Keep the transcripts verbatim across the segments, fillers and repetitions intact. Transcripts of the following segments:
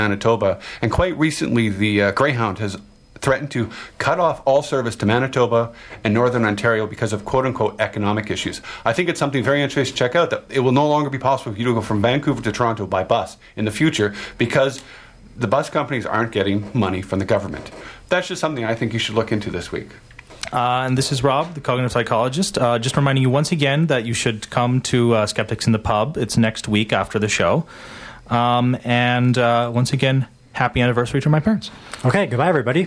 Manitoba. And quite recently, the uh, Greyhound has threatened to cut off all service to Manitoba and Northern Ontario because of quote-unquote economic issues. I think it's something very interesting to check out, that it will no longer be possible for you to go from Vancouver to Toronto by bus in the future because the bus companies aren't getting money from the government. That's just something I think you should look into this week. Uh, and this is Rob, the cognitive psychologist. Uh, just reminding you once again that you should come to uh, Skeptics in the Pub. It's next week after the show. Um, and uh, once again, happy anniversary to my parents. Okay, goodbye, everybody.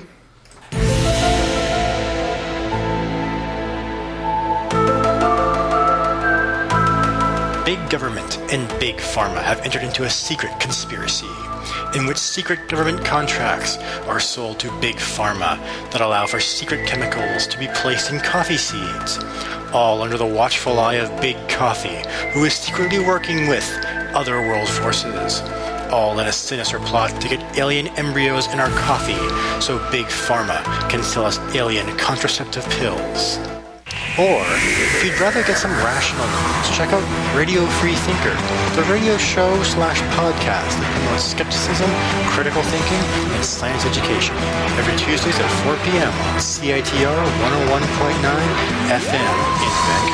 Big government and big pharma have entered into a secret conspiracy in which secret government contracts are sold to big pharma that allow for secret chemicals to be placed in coffee seeds, all under the watchful eye of Big Coffee, who is secretly working with other world forces, all in a sinister plot to get alien embryos in our coffee so Big Pharma can sell us alien contraceptive pills. Or, if you'd rather get some rational news, check out Radio Free Thinker, the radio show slash podcast that promotes skepticism, critical thinking, and science education, every Tuesdays at four p.m. on C I T R one oh one point nine F M in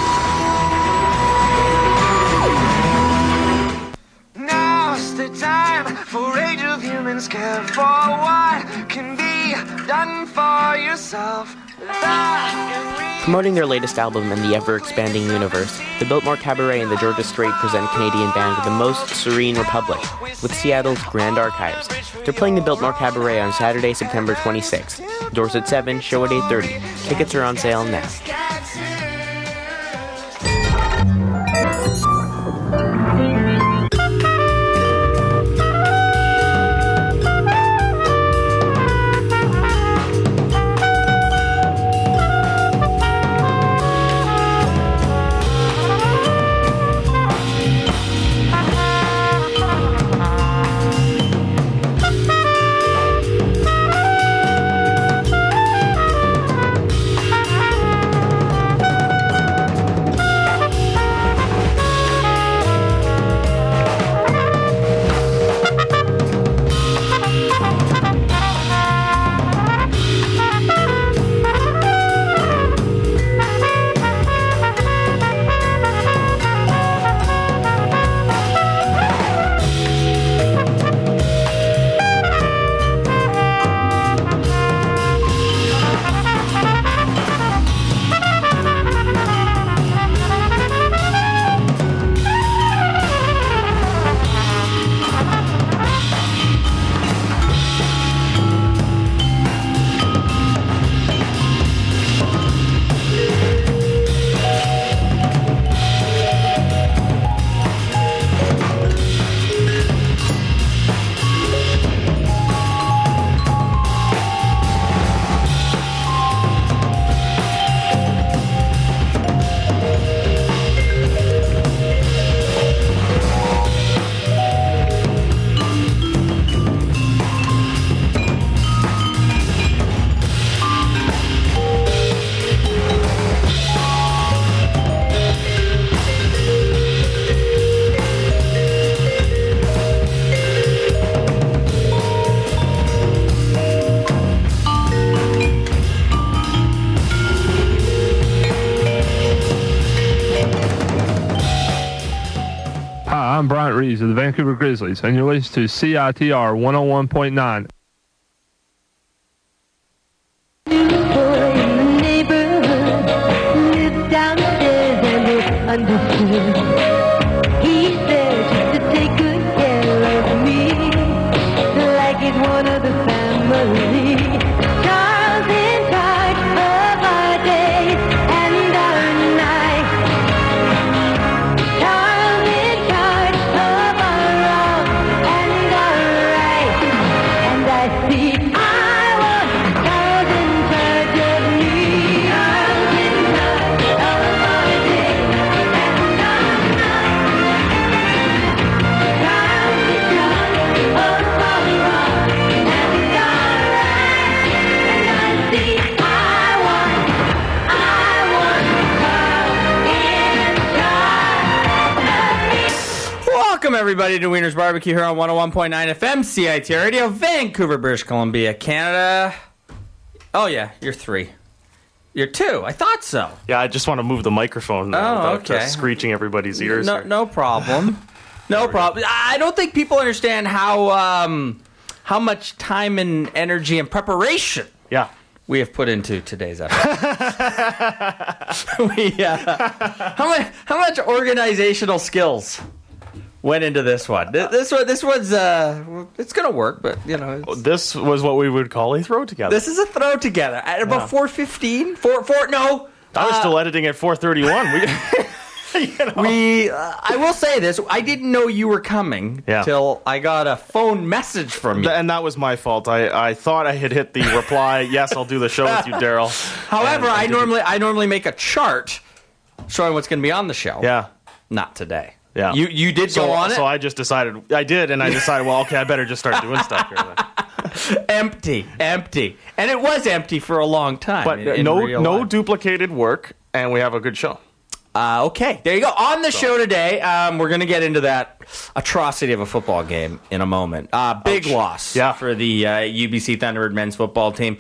Vancouver. Now's the time for Age of Humans, care for what can be done for yourself. Promoting their latest album in the ever-expanding universe, the Biltmore Cabaret and the Georgia Strait present Canadian band The Most Serene Republic with Seattle's Grand Archives. They're playing the Biltmore Cabaret on Saturday, September twenty-sixth. Doors at seven, show at eight thirty. Tickets are on sale now. I'm Bryant Reeves of the Vancouver Grizzlies, and you're listening to C I T R one oh one point nine. He said just to take good care of me, like he's one of the family. Charles in charge of our days and our nights. Charles in charge of our wrongs and our rights. And I everybody, to Wiener's Barbecue here on one oh one point nine F M, C I T R Radio, Vancouver, British Columbia, Canada. Oh, yeah, you're three. You're two. I thought so. Yeah, I just want to move the microphone uh, Oh, without uh, okay. screeching everybody's ears. No, here. no problem. No problem. I don't think people understand how um, how much time and energy and preparation Yeah. we have put into today's episode. we, uh, how much how much organizational skills went into this one? Th- This one, this one's uh, it's gonna work, but you know, it's, This was what we would call a throw together. this is a throw together at about Yeah. four fifteen. Four four no. I was uh, still editing at four thirty-one. We, you know. We, uh, I will say this: I didn't know you were coming Yeah. till I got a phone message from you. Th- and that was my fault. I, I thought I had hit the reply. Yes, I'll do the show with you, Daryl. However, And I didn't. normally I normally make a chart showing what's going to be on the show. Yeah. Not today. Yeah. You you did So, go on so it I just decided. I did, and I decided, well, okay, I better just start doing stuff here then. empty, empty, and it was empty for a long time. But in- uh, in no real no life. duplicated work, and we have a good show. Uh, okay, there you go. On the show today, um, we're going to get into that atrocity of a football game in a moment. Uh, big loss Yeah. for the uh, U B C Thunderbird men's football team.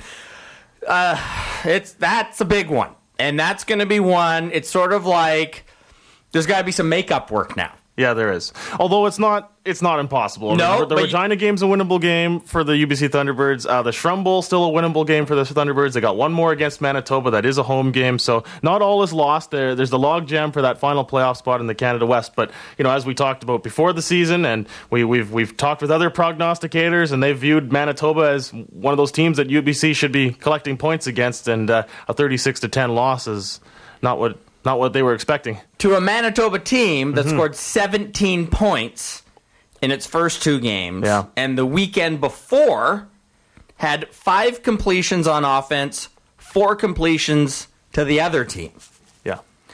Uh, it's that's a big one, and that's going to be one. It's sort of like there's got to be some makeup work now. Yeah, there is. Although it's not it's not impossible. No, Remember, the but- Regina game's a winnable game for the U B C Thunderbirds. Uh, the Shrum Bowl still a winnable game for the Thunderbirds. They got one more against Manitoba. That is a home game, so not all is lost. There, there's the logjam for that final playoff spot in the Canada West. But you know, as we talked about before the season, and we, we've we've talked with other prognosticators, and they've viewed Manitoba as one of those teams that U B C should be collecting points against, and uh, a thirty-six to ten loss is not what not what they were expecting. To a Manitoba team that Mm-hmm. scored seventeen points in its first two games, Yeah. and the weekend before had five completions on offense, four completions to the other team. Yeah.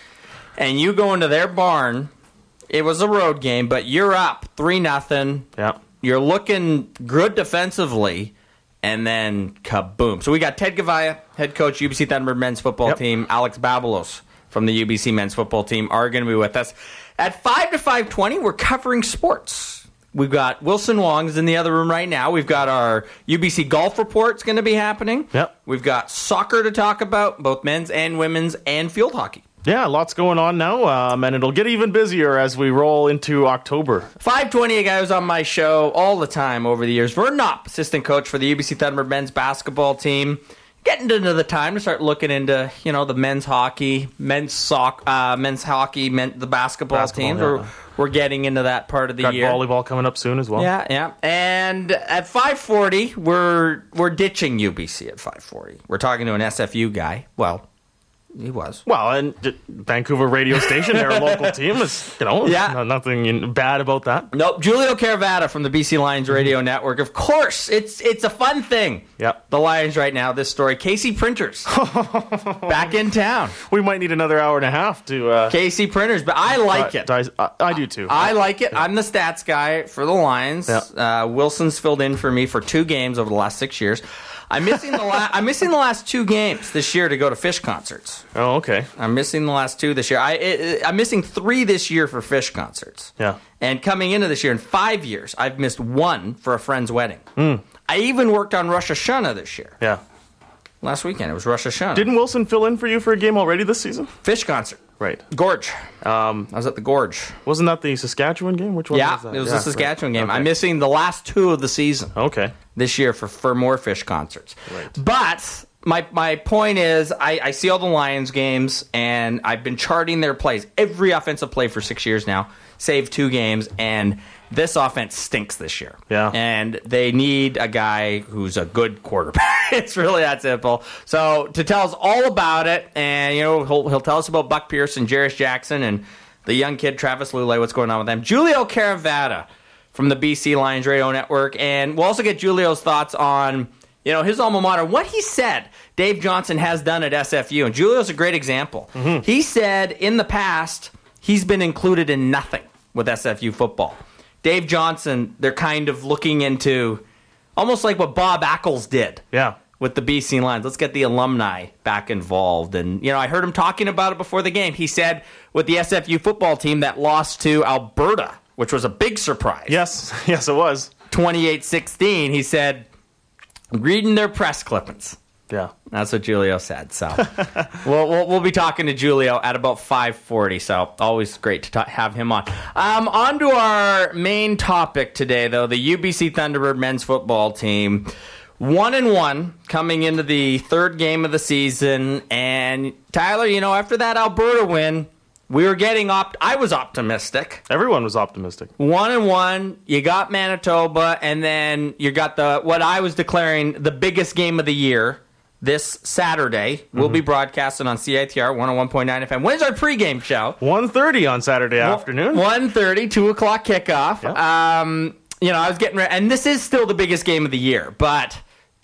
And you go into their barn, it was a road game, but you're up three nothing. Yeah. You're looking good defensively, and then kaboom. So we got Ted Gavaya, head coach, U B C Thunderbird men's football Yep. team, Alex Babalos from the U B C men's football team are going to be with us. At five to five twenty, we're covering sports. We've got Wilson Wong's in the other room right now. We've got our U B C golf report's going to be happening. Yep. We've got soccer to talk about, both men's and women's, and field hockey. Yeah, lots going on now, um, and it'll get even busier as we roll into October. five twenty, a guy who's on my show all the time over the years. Vern Knopp, assistant coach for the U B C Thunderbird men's basketball team. Getting into the time to start looking into, you know, the men's hockey, men's soc, uh, men's hockey, men, the basketball, Basketball, teams. yeah. We're, we're getting into that part of the Got year. volleyball coming up soon as well. Yeah, yeah. And at five forty, we're we're ditching U B C at five forty. We're talking to an S F U guy. Well, he was. Well, and uh, Vancouver radio station, they're a local team. Is you know, Yeah. no- nothing bad about that. Nope, Julio Caravata from the B C Lions Radio Network. Of course, it's it's a fun thing. Yep. The Lions right now, this story. K C Printers back in town. We might need another hour and a half to. Uh, K C Printers, but I like uh, it. dice- I, I do too. I like it. I'm the stats guy for the Lions. Yeah. Uh, Wilson's filled in for me for two games over the last six years. I'm missing the la- I'm missing the last two games this year to go to Fish concerts. oh, okay. I'm missing the last two this year. I it, I'm missing three this year for Fish concerts. Yeah. And coming into this year, in five years, I've missed one for a friend's wedding. Hmm. I even worked on Rosh Hashanah this year. Yeah. Last weekend, it was Rosh Hashanah. Didn't Wilson fill in for you for a game already this season? Fish concert. Right. Gorge. Um, I was at the Gorge. wasn't that the Saskatchewan game? Which one Yeah, was that? it was Yeah, the Saskatchewan right. game. Okay. I'm missing the last two of the season Okay. this year for, for more Fish concerts. Right. But my my point is, I, I see all the Lions games, and I've been charting their plays. Every offensive play for six years now, save two games, and this offense stinks this year. Yeah. And they need a guy who's a good quarterback. It's really that simple. So to tell us all about it, and you know, he'll, he'll tell us about Buck Pierce and Jarris Jackson and the young kid Travis Lulay, what's going on with them. Julio Caravata from the B C Lions Radio Network, and we'll also get Julio's thoughts on, you know, his alma mater, what he said Dave Johnson has done at S F U. And Julio's a great example. Mm-hmm. He said in the past he's been included in nothing with S F U football. Dave Johnson, they're kind of looking into almost like what Bob Ackles did Yeah. with the B C Lions. Let's get the alumni back involved. And, you know, I heard him talking about it before the game. He said with the S F U football team that lost to Alberta which was a big surprise. Yes, yes, it was. twenty-eight sixteen, he said, reading their press clippings. Yeah. That's what Julio said. So we'll, we'll we'll be talking to Julio at about five forty. So always great to ta- have him on. Um, on to our main topic today, though, the U B C Thunderbird men's football team. One and one coming into the third game of the season. And Tyler, you know, after that Alberta win, we were getting opt. I was optimistic. Everyone was optimistic. One and one. You got Manitoba, and then you got the what I was declaring the biggest game of the year. This Saturday, we'll mm-hmm. be broadcasting on C I T R one oh one point nine F M. When's our pregame show? one thirty on Saturday afternoon. one thirty, two o'clock kickoff. Yep. Um, you know, I was getting ready, and this is still the biggest game of the year, but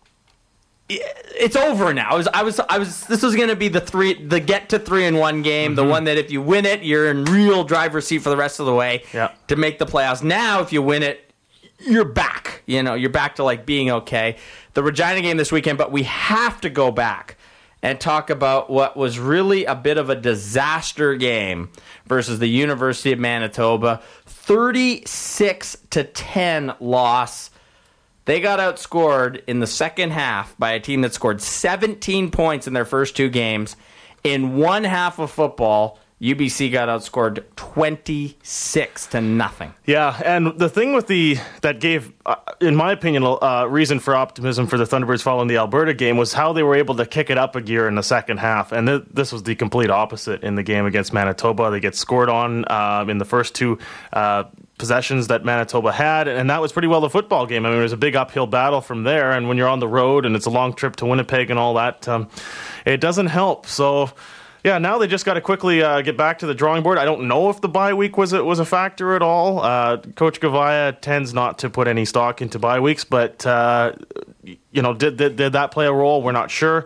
it's over now. I was, I was, I was. This was going to be the three, the get to three and one game, mm-hmm. the one that if you win it, you're in real driver's seat for the rest of the way yep. to make the playoffs. Now, if you win it, you're back. You know, you're back to like being okay. The Regina game this weekend, but we have to go back and talk about what was really a bit of a disaster game versus the University of Manitoba. thirty-six to ten loss. They got outscored in the second half by a team that scored seventeen points in their first two games. In one half of football, U B C got outscored twenty-six to nothing. Yeah, and the thing with the that gave, uh, in my opinion, uh, reason for optimism for the Thunderbirds following the Alberta game was how they were able to kick it up a gear in the second half. And th- this was the complete opposite in the game against Manitoba. They get scored on uh, in the first two uh, possessions that Manitoba had, and that was pretty well the football game. I mean, it was a big uphill battle from there, and when you're on the road and it's a long trip to Winnipeg and all that, um, it doesn't help. So... yeah, now they just got to quickly uh, get back to the drawing board. I don't know if the bye week was a, was a factor at all. Uh, Coach Gavaya tends not to put any stock into bye weeks, but uh, you know, did, did did that play a role? We're not sure.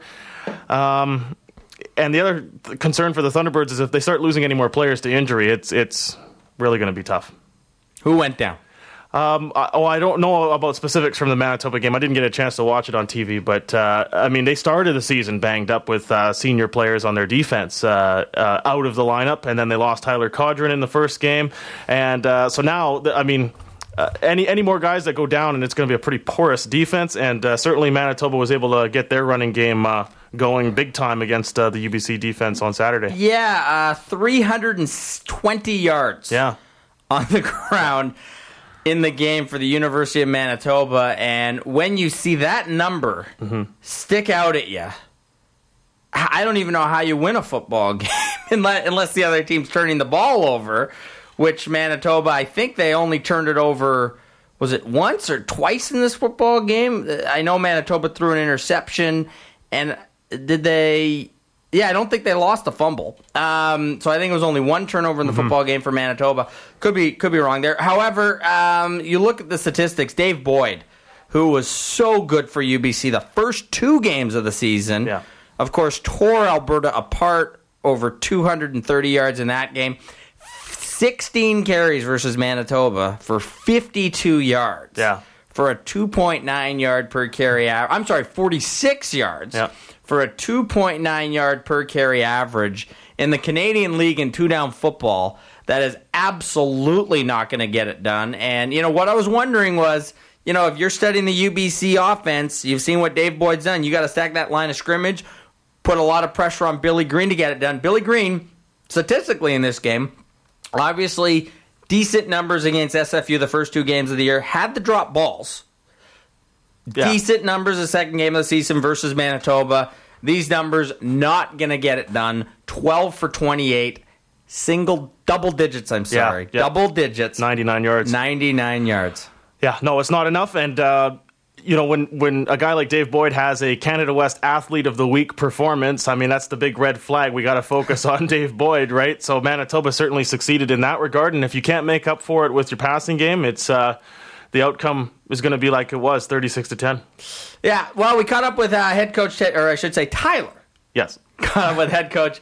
Um, and the other th- concern for the Thunderbirds is if they start losing any more players to injury, it's it's really going to be tough. Who went down? Um, I, oh, I don't know about specifics from the Manitoba game. I didn't get a chance to watch it on T V, but uh, I mean, they started the season banged up with uh, senior players on their defense uh, uh, out of the lineup, and then they lost Tyler Codron in the first game, and uh, so now, I mean, uh, any any more guys that go down, and it's going to be a pretty porous defense, and uh, certainly Manitoba was able to get their running game uh, going big time against uh, the U B C defense on Saturday. Yeah, uh, three hundred twenty yards. Yeah. On the ground. In the game for the University of Manitoba, and when you see that number mm-hmm. stick out at you, I don't even know how you win a football game unless, unless the other team's turning the ball over, which Manitoba, I think they only turned it over, was it once or twice in this football game? I know Manitoba threw an interception, and did they... yeah, I don't think they lost a fumble. Um, so I think it was only one turnover in the mm-hmm. football game for Manitoba. Could be could be wrong there. However, um, you look at the statistics. Dave Boyd, who was so good for U B C the first two games of the season, yeah. of course, tore Alberta apart over two hundred thirty yards in that game. sixteen carries versus Manitoba for fifty-two yards. Yeah. For a two point nine yard per carry average. I'm sorry, forty-six yards. Yeah. For a two point nine yard per carry average in the Canadian League in two-down football. That is absolutely not going to get it done. And, you know, what I was wondering was, you know, if you're studying the U B C offense, you've seen what Dave Boyd's done. You got to stack that line of scrimmage, put a lot of pressure on Billy Green to get it done. Billy Green, statistically in this game, obviously decent numbers against S F U the first two games of the year, had to drop balls. Yeah. Decent numbers the second game of the season versus Manitoba. These numbers not going to get it done. twelve for twenty-eight. Single, double digits, I'm sorry. Yeah, yeah. Double digits. ninety-nine yards. ninety-nine yards. Yeah, no, it's not enough. And, uh, you know, when, when a guy like Dave Boyd has a Canada West Athlete of the Week performance, I mean, that's the big red flag. We got to focus on Dave Boyd, right? So Manitoba certainly succeeded in that regard. And if you can't make up for it with your passing game, it's... Uh, the outcome is going to be like it was, thirty-six to ten. Yeah, well, we caught up with uh, head coach, Ted, or I should say Tyler. Yes. Caught up with head coach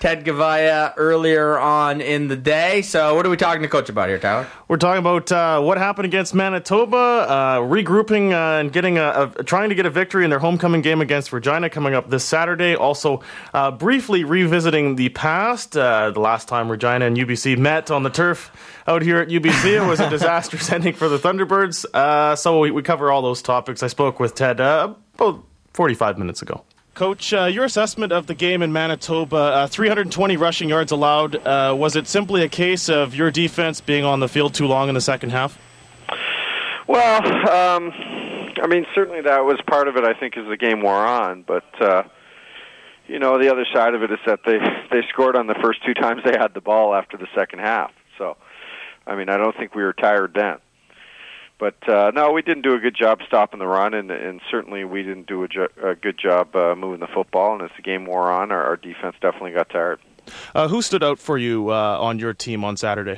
Ted Gavaya earlier on in the day. So what are we talking to Coach about here, Tyler? We're talking about uh, what happened against Manitoba, uh, regrouping uh, and getting a, a, trying to get a victory in their homecoming game against Regina coming up this Saturday. Also, uh, briefly revisiting the past. Uh, the last time Regina and U B C met on the turf out here at U B C, it was a disastrous ending for the Thunderbirds. Uh, so we, we cover all those topics. I spoke with Ted uh, about forty-five minutes ago. Coach, uh, your assessment of the game in Manitoba, uh, three hundred twenty rushing yards allowed. Uh, was it simply a case of your defense being on the field too long in the second half? Well, um, I mean, certainly that was part of it, I think, as the game wore on. But, uh, you know, the other side of it is that they, they scored on the first two times they had the ball after the second half. So, I mean, I don't think we were tired then. But, uh, no, we didn't do a good job stopping the run, and, and certainly we didn't do a, jo- a good job uh, moving the football. And as the game wore on, our, our defense definitely got tired. Uh, who stood out for you uh, on your team on Saturday?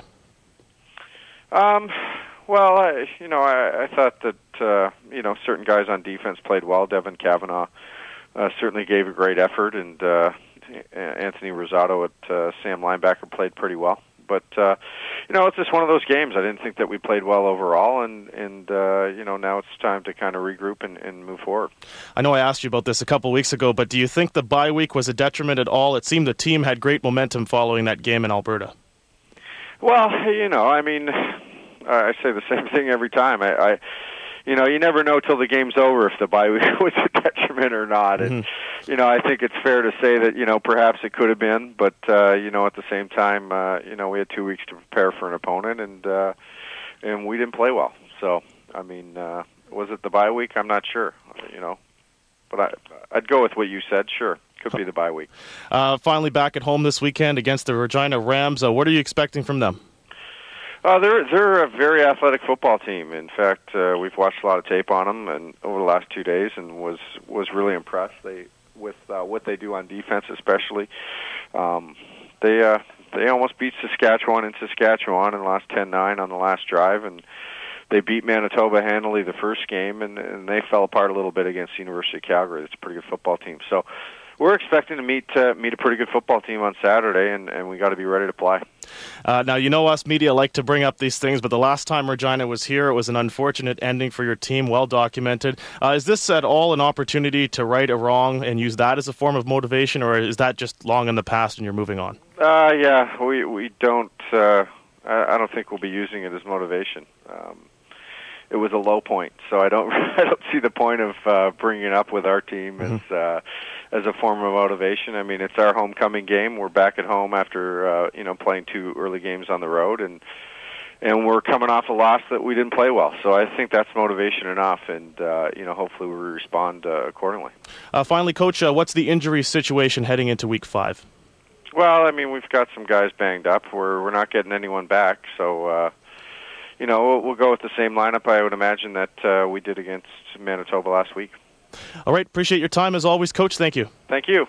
Um, well, I, you know, I, I thought that, uh, you know, certain guys on defense played well. Devin Kavanaugh uh, certainly gave a great effort, and uh, Anthony Rosado at uh, Sam linebacker played pretty well. But, uh, you know, it's just one of those games. I didn't think that we played well overall, and, and uh, you know, now it's time to kind of regroup and, and move forward. I know I asked you about this a couple weeks ago, but do you think the bye week was a detriment at all? It seemed the team had great momentum following that game in Alberta. Well, you know, I mean, I say the same thing every time. I, I you know, you never know till the game's over if the bye week was a detriment or not. And, mm-hmm. you know, I think it's fair to say that, you know, perhaps it could have been, but, uh, you know, at the same time, uh, you know, we had two weeks to prepare for an opponent, and uh, and we didn't play well. So, I mean, uh, was it the bye week? I'm not sure, you know. But I, I'd go with what you said, sure. Could be the bye week. Uh, finally back at home this weekend against the Regina Rams. Uh, what are you expecting from them? Uh, they're they're a very athletic football team. In fact, uh, we've watched a lot of tape on them and over the last two days, and was was really impressed. They with uh, what they do on defense, especially. Um, they uh, they almost beat Saskatchewan in Saskatchewan in the last ten nine on the last drive, and they beat Manitoba handily the first game, and, and they fell apart a little bit against the University of Calgary. It's a pretty good football team. So we're expecting to meet uh, meet a pretty good football team on Saturday, and, and we got to be ready to play. Uh, now, you know us media like to bring up these things, but the last time Regina was here, it was an unfortunate ending for your team, well documented. Uh, is this at all an opportunity to right a wrong and use that as a form of motivation, or is that just long in the past and you're moving on? Uh, yeah, we we don't. Uh, I, I don't think we'll be using it as motivation. Um, it was a low point, so I don't I don't see the point of uh, bringing it up with our team mm-hmm. as uh, as a form of motivation. I mean, it's our homecoming game. We're back at home after uh, you know playing two early games on the road, and and we're coming off a loss that we didn't play well. So I think that's motivation enough, and uh, you know hopefully we respond uh, accordingly. Uh, finally, Coach, uh, what's the injury situation heading into Week Five? Well, I mean, we've got some guys banged up. We're we're not getting anyone back, so. Uh, You know, we'll, we'll go with the same lineup, I would imagine, that uh, we did against Manitoba last week. All right. Appreciate your time, as always, Coach. Thank you. Thank you.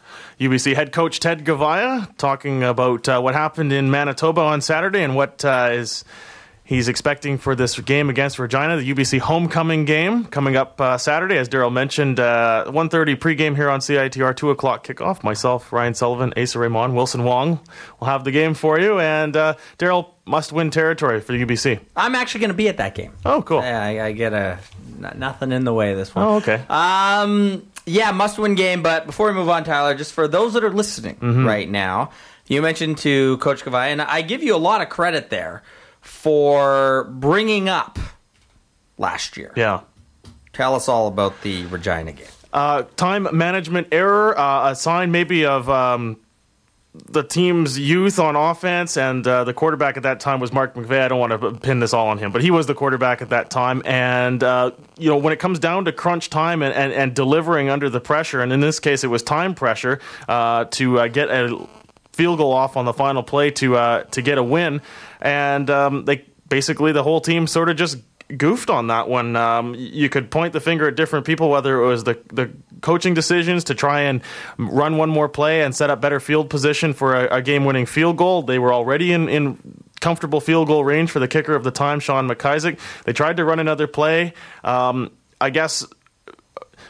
U B C head coach Ted Gavaya talking about uh, what happened in Manitoba on Saturday and what uh, is he's expecting for this game against Regina, the U B C homecoming game coming up uh, Saturday. As Daryl mentioned, uh, one thirty pregame here on C I T R, two o'clock kickoff. Myself, Ryan Sullivan, Asa Raymond, Wilson Wong will have the game for you. And uh, Daryl, must-win territory for the U B C. I'm actually going to be at that game. Oh, cool. Yeah, I, I get a n- nothing in the way this one. Oh, okay. Um, yeah, must-win game. But before we move on, Tyler, just for those that are listening mm-hmm. right now, you mentioned to Coach Gavaya, and I give you a lot of credit there for bringing up last year. Yeah. Tell us all about the Regina game. Uh, time management error, uh, a sign maybe of um, the team's youth on offense, and uh, the quarterback at that time was Mark McVeigh. I don't want to pin this all on him, but he was the quarterback at that time. And, uh, you know, when it comes down to crunch time and, and, and delivering under the pressure, and in this case it was time pressure uh, to uh, get a field goal off on the final play to uh, to get a win, and um, they basically the whole team sort of just goofed on that one. Um, you could point the finger at different people, whether it was the the coaching decisions to try and run one more play and set up better field position for a, a game-winning field goal. They were already in, in comfortable field goal range for the kicker of the time, Sean McIsaac. They tried to run another play. Um, I guess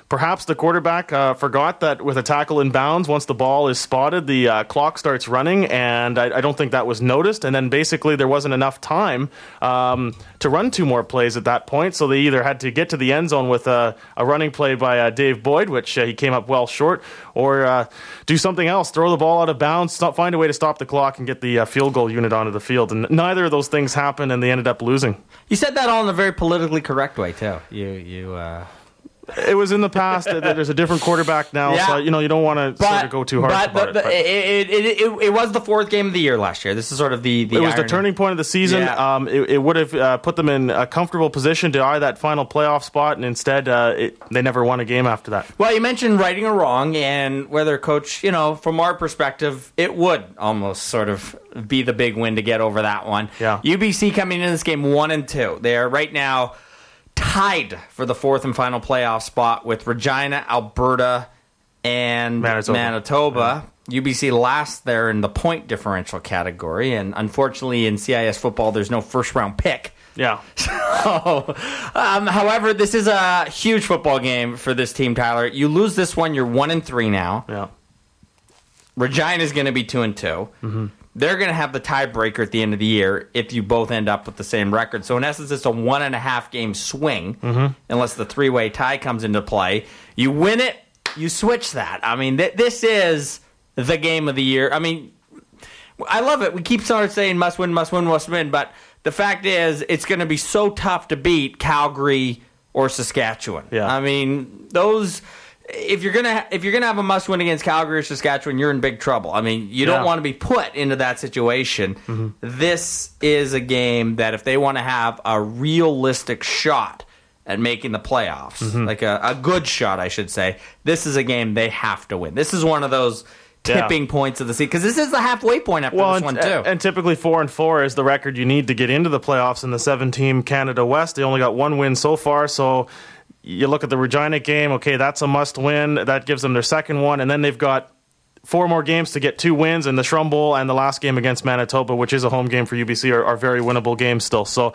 Perhaps the quarterback uh, forgot that with a tackle in bounds, once the ball is spotted, the uh, clock starts running, and I, I don't think that was noticed. And then basically there wasn't enough time um, to run two more plays at that point, so they either had to get to the end zone with a, a running play by uh, Dave Boyd, which uh, he came up well short, or uh, do something else, throw the ball out of bounds, stop, find a way to stop the clock and get the uh, field goal unit onto the field. And neither of those things happened, and they ended up losing. You said that all in a very politically correct way, too. You, you, uh... It was in the past. There's a different quarterback now, Yeah. so you know you don't want to But, sort of go too hard but, about the, the, it. But it, it, it, it. It was the fourth game of the year last year. This is sort of the, the it was the irony. turning point of the season. Yeah. Um, it, it would have uh, put them in a comfortable position to eye that final playoff spot, and instead uh, it, they never won a game after that. Well, you mentioned righting a wrong, and whether coach, you know, from our perspective, it would almost sort of be the big win to get over that one. Yeah. U B C coming into this game one and two. They are right now tied for the fourth and final playoff spot with Regina, Alberta, and Manitoba. Manitoba. U B C last there in the point differential category, and unfortunately in C I S football, there's no first round pick. Yeah. So, um, however, this is a huge football game for this team, Tyler. You lose this one, you're one and three now. Yeah. Regina's going to be two and two. Mm-hmm. They're going to have the tiebreaker at the end of the year if you both end up with the same record. So in essence, it's a one and a half game swing, mm-hmm. unless the three way tie comes into play. You win it, you switch that. I mean, th- this is the game of the year. I mean, I love it. We keep sort of saying must win, must win, must win, but the fact is, it's going to be so tough to beat Calgary or Saskatchewan. Yeah. I mean, those. If you're gonna if you're gonna have a must win against Calgary or Saskatchewan, you're in big trouble. I mean, you don't Yeah. want to be put into that situation. Mm-hmm. This is a game that if they want to have a realistic shot at making the playoffs, Mm-hmm. like a, a good shot, I should say, this is a game they have to win. This is one of those tipping Yeah. points of the season because this is the halfway point after Well, this and, one too. and typically four and four is the record you need to get into the playoffs in the seven-team Canada West. They only got one win so far, so you look at the Regina game, okay, that's a must-win. That gives them their second one, and then they've got four more games to get two wins, and the Shrum Bowl and the last game against Manitoba, which is a home game for U B C, are, are very winnable games still. So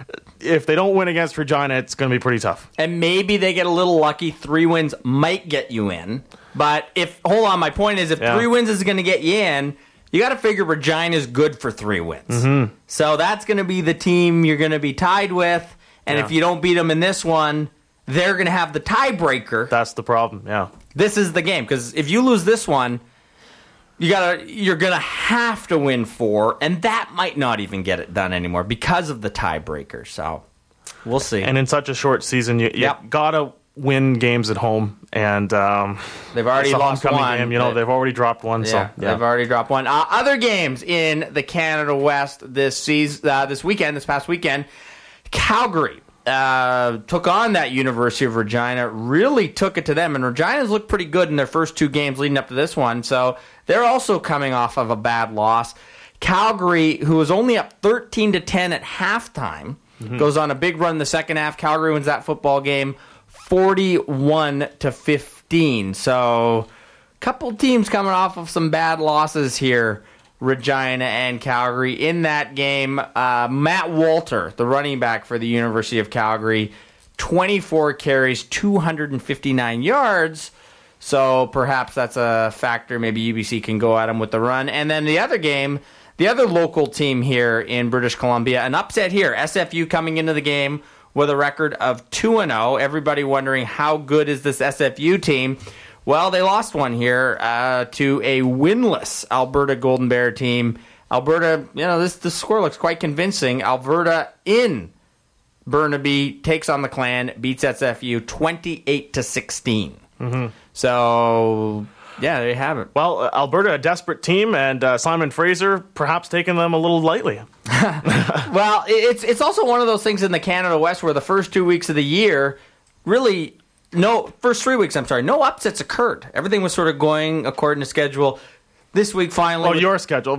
if they don't win against Regina, it's going to be pretty tough. And maybe they get a little lucky. Three wins might get you in. But if, hold on, my point is if Yeah. three wins is going to get you in, you got to figure Regina's good for three wins. Mm-hmm. So that's going to be the team you're going to be tied with. And Yeah. if you don't beat them in this one, they're going to have the tiebreaker. That's the problem, yeah. This is the game. Because if you lose this one, you gotta, you're going to have to win four. And that might not even get it done anymore because of the tiebreaker. So we'll see. And in such a short season, you, you Yep. got to win games at home. And um, They've already it's a lost homecoming one. game. You know, They- they've already dropped one. Yeah, so yeah. they've already dropped one. Uh, other games in the Canada West this season, uh, this weekend, this past weekend, Calgary uh, took on that University of Regina, really took it to them, and Regina's looked pretty good in their first two games leading up to this one, so they're also coming off of a bad loss. Calgary, who was only up thirteen to ten at halftime, mm-hmm. goes on a big run in the second half. Calgary wins that football game forty-one to fifteen. So, a couple teams coming off of some bad losses here, Regina and Calgary. In that game, uh, Matt Walter, the running back for the University of Calgary, twenty-four carries, two hundred fifty-nine yards. So perhaps that's a factor. Maybe U B C can go at him with the run. And then the other game, the other local team here in British Columbia, an upset here. S F U coming into the game with a record of two and oh. Everybody wondering how good is this S F U team? Well, they lost one here uh, to a winless Alberta Golden Bear team. Alberta, you know, this, this score looks quite convincing. Alberta in Burnaby takes on the Clan, beats S F U twenty-eight to sixteen. Mm-hmm. So, yeah, there you have it. Well, uh, Alberta, a desperate team, and uh, Simon Fraser perhaps taking them a little lightly. Well, it's it's also one of those things in the Canada West where the first two weeks of the year, really, no, first three weeks, I'm sorry, no upsets occurred. Everything was sort of going according to schedule. This week, finally. Oh, your schedule.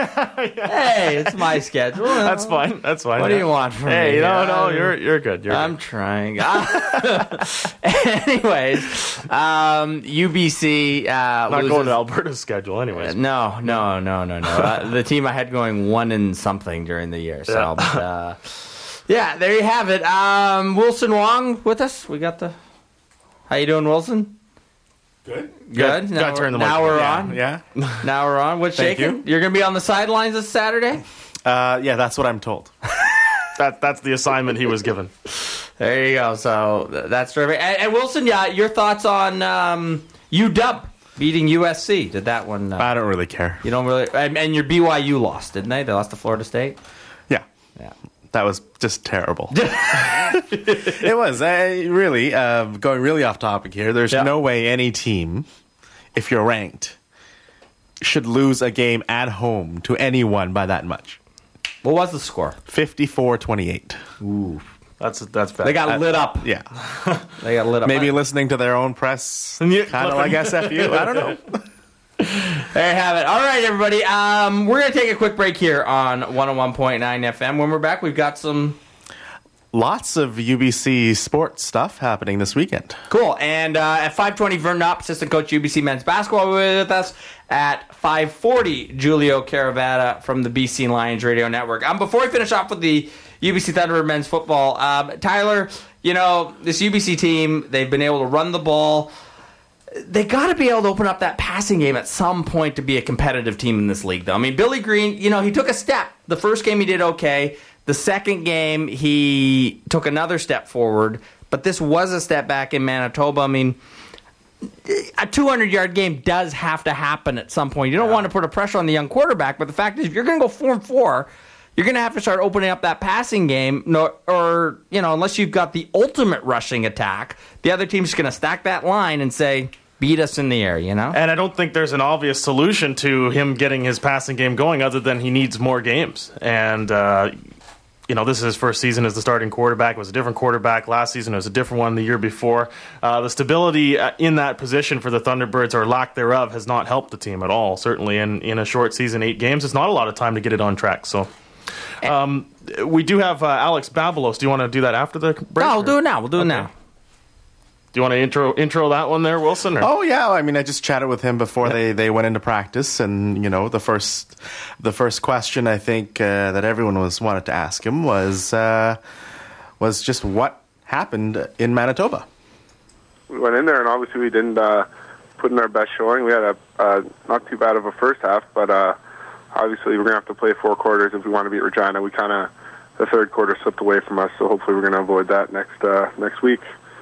Hey, it's my schedule. That's fine. That's fine. What do you want from hey, me? no, no, I'm- you're you're good. You're I'm good. trying. Anyways, um, U B C uh, Not loses. going to Alberta's schedule, anyways. No, no, no, no, no. Uh, the team I had going one and something during the year. So, Yeah. but, uh, yeah, there you have it. Um, Wilson Wong with us. We got the. How you doing, Wilson? Good. Good. Gotta Now, turn the we're, now mic. we're Yeah, on. yeah. Now we're on. What's Thank shaking? you. You're going to be on the sidelines this Saturday? Uh, yeah, that's what I'm told. That that's the assignment he was given. There you go. So th- that's terrific. And, and Wilson, yeah, your thoughts on um, U W beating U S C? Did that one? Uh, I don't really care. you don't really. And, and your B Y U lost, didn't they? They lost to Florida State. Yeah. Yeah. That was just terrible. It was. I, really, uh, going really off topic here, there's Yeah. no way any team, if you're ranked, should lose a game at home to anyone by that much. What was the score? fifty-four twenty-eight. Ooh, That's that's bad. they got lit up. Yeah. They got lit up. Maybe listening to their own press, And you- kind of like S F U. I don't know. There you have it. All right, everybody. Um, we're going to take a quick break here on one oh one point nine F M. When we're back, we've got some Lots of U B C sports stuff happening this weekend. cool. And uh, at five twenty, Vern Knopp, assistant coach U B C men's basketball, will be with us. At five forty, Julio Caravata from the B C Lions Radio Network. Um, before we finish off with the U B C Thunderbird men's football, um, Tyler, you know, this U B C team, they've been able to run the ball. They got to be able to open up that passing game at some point to be a competitive team in this league, though. I mean, Billy Green, you know, he took a step. The first game he did okay. The second game he took another step forward. But this was a step back in Manitoba. I mean, a two hundred yard game does have to happen at some point. You don't want to put a pressure on the young quarterback, but the fact is, if you're going to go four and four, you're going to have to start opening up that passing game. No, or you know, unless you've got the ultimate rushing attack, the other team's going to stack that line and say, beat us in the air, you know? And I don't think there's an obvious solution to him getting his passing game going other than he needs more games. And, uh, you know, this is his first season as the starting quarterback. It was a different quarterback last season. It was a different one the year before. Uh, the stability uh, in that position for the Thunderbirds, or lack thereof, has not helped the team at all. Certainly in, in a short season, eight games, it's not a lot of time to get it on track. So um, we do have uh, Alex Babalos. Do you want to do that after the break? No, we'll or- do it now. We'll do it Okay. now. Do you want to intro intro that one there, Wilson? Or? Oh yeah, I mean, I just chatted with him before they, they went into practice, and you know, the first the first question I think uh, that everyone was wanted to ask him was uh, was just what happened in Manitoba. We went in there, and obviously we didn't uh, put in our best showing. We had a uh, not too bad of a first half, but uh, obviously we're gonna have to play four quarters if we want to beat Regina. We kind of the third quarter slipped away from us, so hopefully we're gonna avoid that next uh, next week.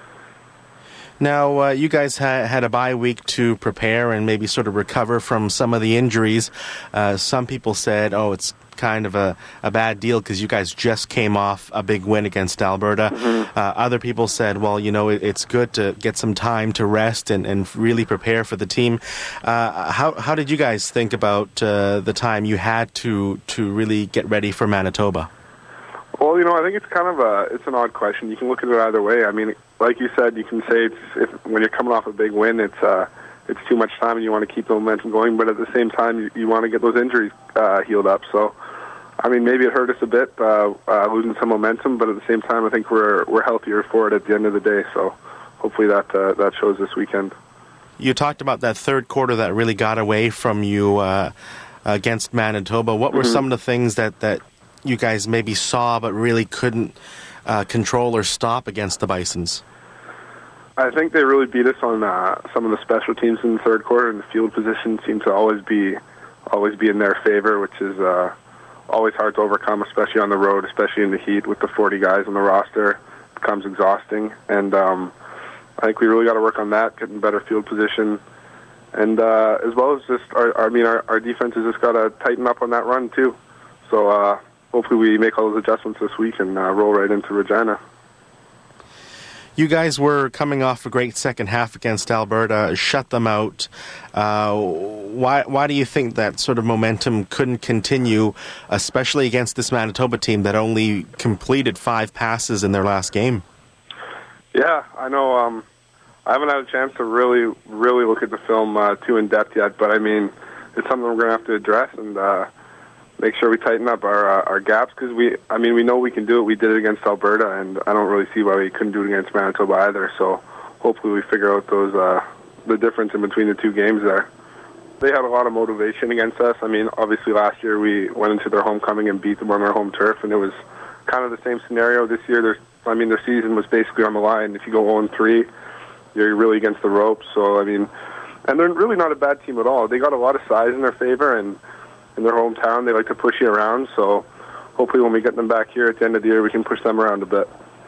Now, uh, you guys ha- had a bye week to prepare and maybe sort of recover from some of the injuries. Uh, some people said, oh, it's kind of a, a bad deal because you guys just came off a big win against Alberta. Mm-hmm. Uh, other people said, well, you know, it, it's good to get some time to rest and, and really prepare for the team. Uh, how, how did you guys think about uh, the time you had to, to really get ready for Manitoba? Well, you know, I think it's kind of a it's an odd question. You can look at it either way. I mean, like you said, you can say it's if when you're coming off a big win, it's uh, it's too much time, and you want to keep the momentum going. But at the same time, you, you want to get those injuries uh, healed up. So, I mean, maybe it hurt us a bit uh, uh, losing some momentum, but at the same time, I think we're we're healthier for it at the end of the day. So, hopefully that uh, that shows this weekend. You talked about that third quarter that really got away from you uh, against Manitoba. What were mm-hmm. some of the things that that you guys maybe saw but really couldn't uh, control or stop against the Bisons? I think they really beat us on uh, some of the special teams in the third quarter, and the field position seemed to always be always be in their favor, which is uh, always hard to overcome, especially on the road, especially in the heat with the forty guys on the roster. It becomes exhausting, and um, I think we really got to work on that, getting better field position, and uh, as well as just, our, I mean, our, our defense has just got to tighten up on that run too. So. Uh, Hopefully we make all those adjustments this week and uh, roll right into Regina. You guys were coming off a great second half against Alberta, shut them out. Uh, why why do you think that sort of momentum couldn't continue, especially against this Manitoba team that only completed five passes in their last game? Yeah, I know. Um, I haven't had a chance to really, really look at the film uh, too in depth yet, but I mean, it's something we're going to have to address and uh, make sure we tighten up our uh, our gaps because we, I mean, we know we can do it. We did it against Alberta, and I don't really see why we couldn't do it against Manitoba either. So hopefully we figure out those uh, the difference in between the two games there. They had a lot of motivation against us. I mean, obviously last year we went into their homecoming and beat them on their home turf, and it was kind of the same scenario this year. There's, I mean, their season was basically on the line. If you go oh and three, you're really against the ropes. So I mean, and they're really not a bad team at all. They got a lot of size in their favor, and in their hometown, they like to push you around. So hopefully, when we get them back here at the end of the year, we can push them around a bit.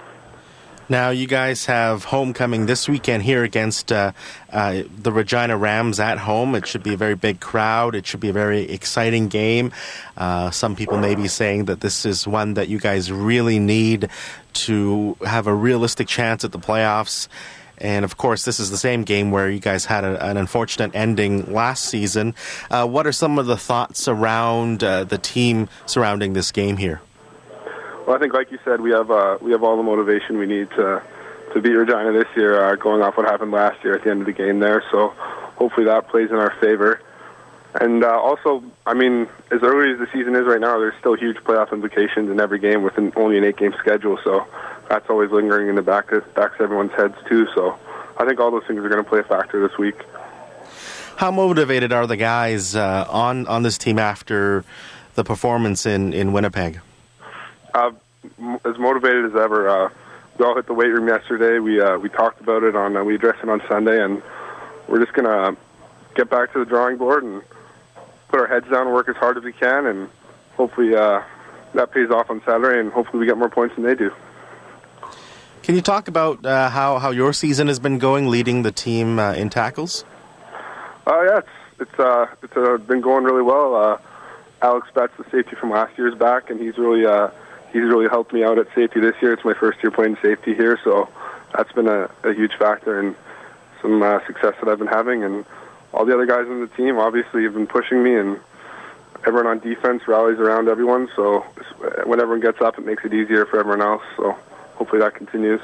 Now, you guys have homecoming this weekend here against uh, uh, the Regina Rams at home. It should be a very big crowd. It should be a very exciting game. Uh, some people may be saying that this is one that you guys really need to have a realistic chance at the playoffs. And, of course, this is the same game where you guys had a, an unfortunate ending last season. Uh, what are some of the thoughts around uh, the team surrounding this game here? Well, I think, like you said, we have uh, we have all the motivation we need to to beat Regina this year, uh, going off what happened last year at the end of the game there. So hopefully that plays in our favor. And uh, also, I mean, as early as the season is right now, there's still huge playoff implications in every game with an, only an eight-game schedule. So that's always lingering in the back of, backs of everyone's heads too. So I think all those things are going to play a factor this week. How motivated are the guys uh, on on this team after the performance in, in Winnipeg? Uh, m- as motivated as ever. Uh, we all hit the weight room yesterday. We uh, we talked about it on. Uh, we addressed it on Sunday, and we're just gonna get back to the drawing board and put our heads down and work as hard as we can, and hopefully uh, that pays off on Saturday, and hopefully we get more points than they do. Can you talk about uh, how how your season has been going, leading the team uh, in tackles? Uh, yeah, it's it's uh, it's uh, been going really well. Uh, Alex Betts, the safety from last year, is back, and he's really uh, he's really helped me out at safety this year. It's my first year playing safety here, so that's been a, a huge factor in some uh, success that I've been having. And all the other guys on the team obviously have been pushing me, and everyone on defense rallies around everyone. So when everyone gets up, it makes it easier for everyone else. So hopefully that continues.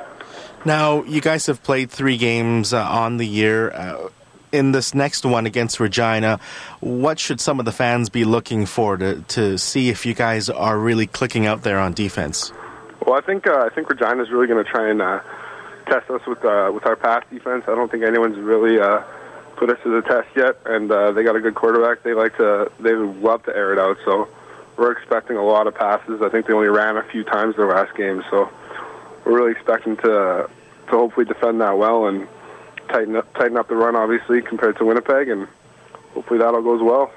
Now, you guys have played three games uh, on the year. Uh, in this next one against Regina, what should some of the fans be looking for to, to see if you guys are really clicking out there on defense? Well, I think uh, I think Regina's really going to try and uh, test us with uh, with our pass defense. I don't think anyone's really uh, put us to the test yet, and uh, they got a good quarterback. They like to they love to air it out, so we're expecting a lot of passes. I think they only ran a few times their last game, so we're really expecting to to hopefully defend that well and tighten up, tighten up the run, obviously, compared to Winnipeg, and hopefully that all goes well.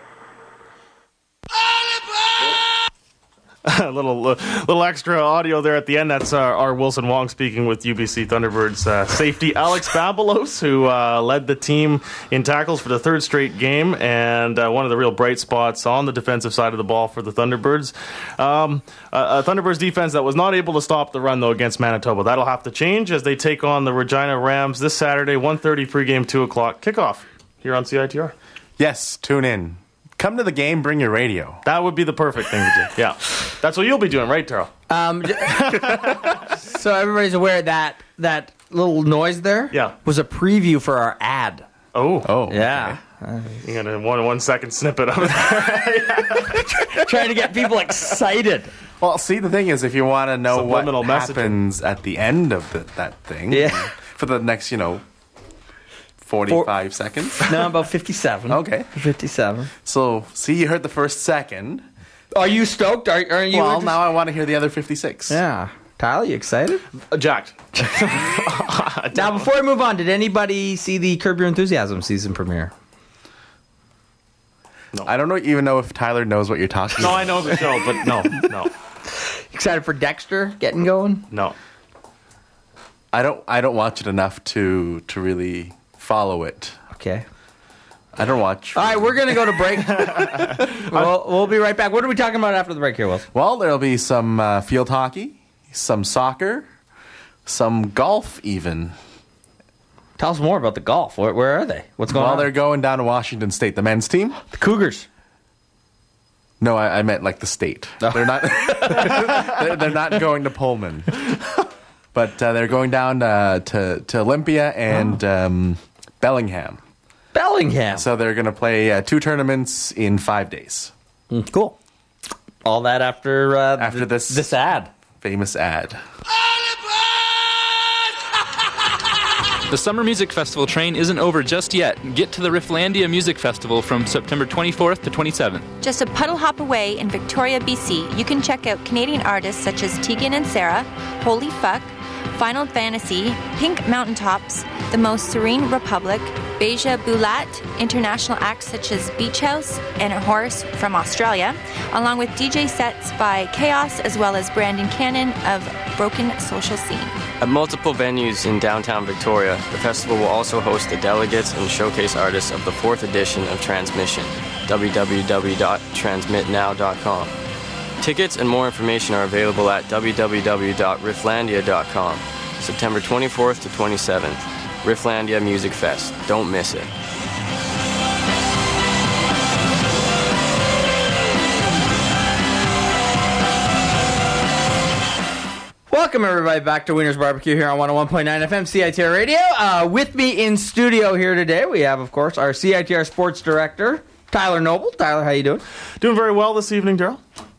A little uh, little extra audio there at the end. That's uh, our Wilson Wong speaking with U B C Thunderbirds uh, safety Alex Babalos, who uh, led the team in tackles for the third straight game, and uh, one of the real bright spots on the defensive side of the ball for the Thunderbirds. Um, a, a Thunderbirds defense that was not able to stop the run, though, against Manitoba. That'll have to change as they take on the Regina Rams this Saturday, one thirty pregame, two o'clock kickoff here on C I T R. Yes, tune in. Come to the game, bring your radio. That would be the perfect thing to do. Yeah. That's what you'll be doing, right, Taro? Um, so everybody's aware that that little noise there yeah. was a preview for our ad. Oh. Oh. Yeah. Okay. You got a one, one second snippet of it. Trying to get people excited. Well, see, the thing is, if you want to know what Subliminal happens at the end of the, that thing, Yeah. for the next, you know, forty-five seconds. No, about fifty-seven. Okay. fifty-seven. So, see, you heard the first second. Are you stoked? Are, are you? Well, just... now I want to hear the other fifty-six. Yeah. Tyler, you excited? Uh, jacked. Now, before I move on, did anybody see the Curb Your Enthusiasm season premiere? No. I don't know, even know if Tyler knows what you're talking no, about. I know the show, but no, no. Excited for Dexter getting going? No. I don't. I don't watch it enough to to really follow it. Okay. I don't watch. All right, we're gonna go to break. we'll, we'll be right back. What are we talking about after the break here, Will? Well, there'll be some uh, field hockey, some soccer, some golf, even. Tell us more about the golf. Where, where are they? What's going well, on? Well, they're going down to Washington State. The men's team, the Cougars. No, I, I meant like the state. Oh. They're not. they're, they're not going to Pullman. But uh, they're going down uh, to to Olympia and oh. um, Bellingham. Bellingham. So they're going to play uh, two tournaments in five days. Mm, cool. All that after uh, after th- this this ad, famous ad. The Summer Music Festival train isn't over just yet. Get to the Rifflandia Music Festival from September twenty-fourth to twenty-seventh. Just a puddle hop away in Victoria, B C, you can check out Canadian artists such as Tegan and Sarah, Holy Fuck, Final Fantasy, Pink Mountaintops, The Most Serene Republic, Beja Bulat, international acts such as Beach House and a Horse from Australia, along with D J sets by Chaos as well as Brandon Cannon of Broken Social Scene. At multiple venues in downtown Victoria, the festival will also host the delegates and showcase artists of the fourth edition of Transmission, w w w dot transmit now dot com. Tickets and more information are available at w w w dot rifflandia dot com. September twenty-fourth to twenty-seventh. Rifflandia Music Fest. Don't miss it. Welcome, everybody, back to Wiener's Barbecue here on one oh one point nine F M C I T R Radio. Uh, with me in studio here today, we have, of course, our C I T R Sports Director, Tyler Noble. Tyler, how you doing? Doing very well this evening, Daryl.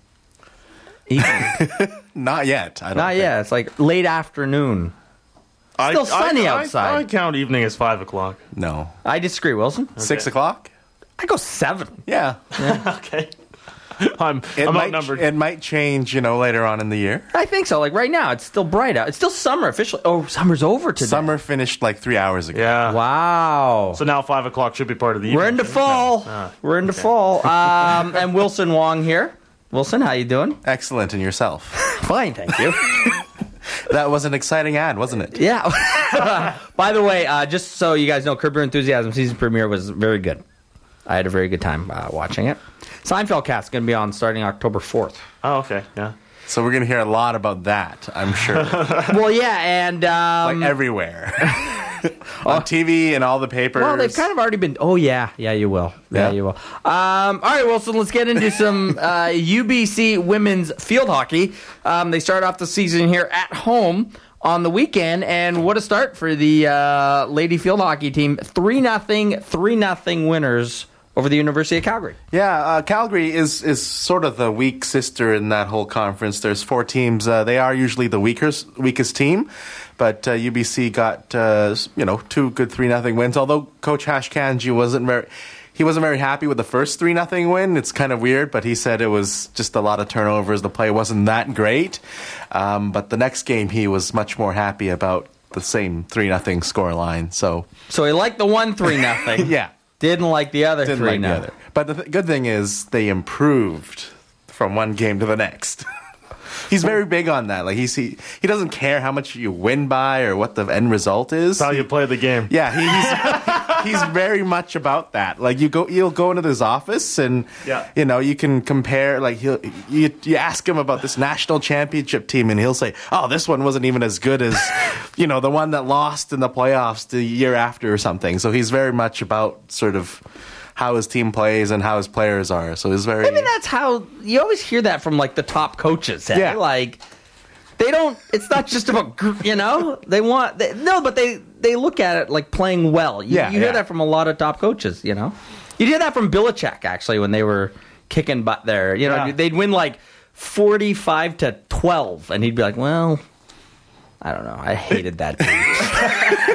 Not yet. I don't Not think. yet. It's like late afternoon. Still I, sunny I, outside. I, I count evening as five o'clock. No. I disagree, Wilson. Six o'clock? I go seven. Yeah. Okay. I'm, It I'm might, outnumbered. it might change, you know, later on in the year. I think so. Like right now, it's still bright out. It's still summer officially. Oh, summer's over today. Summer finished like three hours ago. Yeah. Wow. So now five o'clock should be part of the evening. We're into fall. Ah, We're into fall. Um, and Wilson Wong here. Wilson, how you doing? Excellent. And yourself? Fine, thank you. That was an exciting ad, wasn't it? Yeah. By the way, uh, just so you guys know, Curb Your Enthusiasm season premiere was very good. I had a very good time uh, watching it. Seinfeld cast is going to be on starting October fourth. Oh, okay. Yeah. So we're going to hear a lot about that, I'm sure. Well, yeah, and um, like everywhere. On T V and all the papers. well, they've kind of already been. Oh yeah, yeah, you will. Yeah, Yeah. you will. Um, all right, Wilson, let's get into some uh, U B C women's field hockey. Um, they start off the season here at home on the weekend, and what a start for the uh, lady field hockey team! Three nothing, three nothing winners over the University of Calgary. Yeah, uh, Calgary is, is sort of the weak sister in that whole conference. There's four teams. Uh, they are usually the weakest weakest team, but uh, U B C got uh, you know two good three nothing wins. Although Coach Hashkanji wasn't very he wasn't very happy with the first three nothing win. It's kind of weird, but he said it was just a lot of turnovers. The play wasn't that great, um, but the next game he was much more happy about the same three nothing score line. So So he liked the one three nothing. yeah. Didn't like the other Didn't three like the nothing. other. But the th- good thing is they improved from one game to the next. He's very big on that. Like he's, he he doesn't care how much you win by or what the end result is. That's how you play the game. Yeah, he, he's he's very much about that. Like you go, you'll go into his office and Yeah. you know you can compare. Like he'll you you ask him about this national championship team and he'll say, "Oh, this one wasn't even as good as you know the one that lost in the playoffs the year after or something." So he's very much about sort of how his team plays and how his players are. So he's very. Maybe that's how you always hear that from like the top coaches. Eh? Yeah. Like they don't. It's not just about gr- you know they want they, no, but they they look at it like playing well. You, Yeah, you hear yeah. that from a lot of top coaches. You know, you hear that from Belichick actually when they were kicking butt there. You know, Yeah. they'd win like forty-five to twelve, and he'd be like, "Well, I don't know. I hated that team."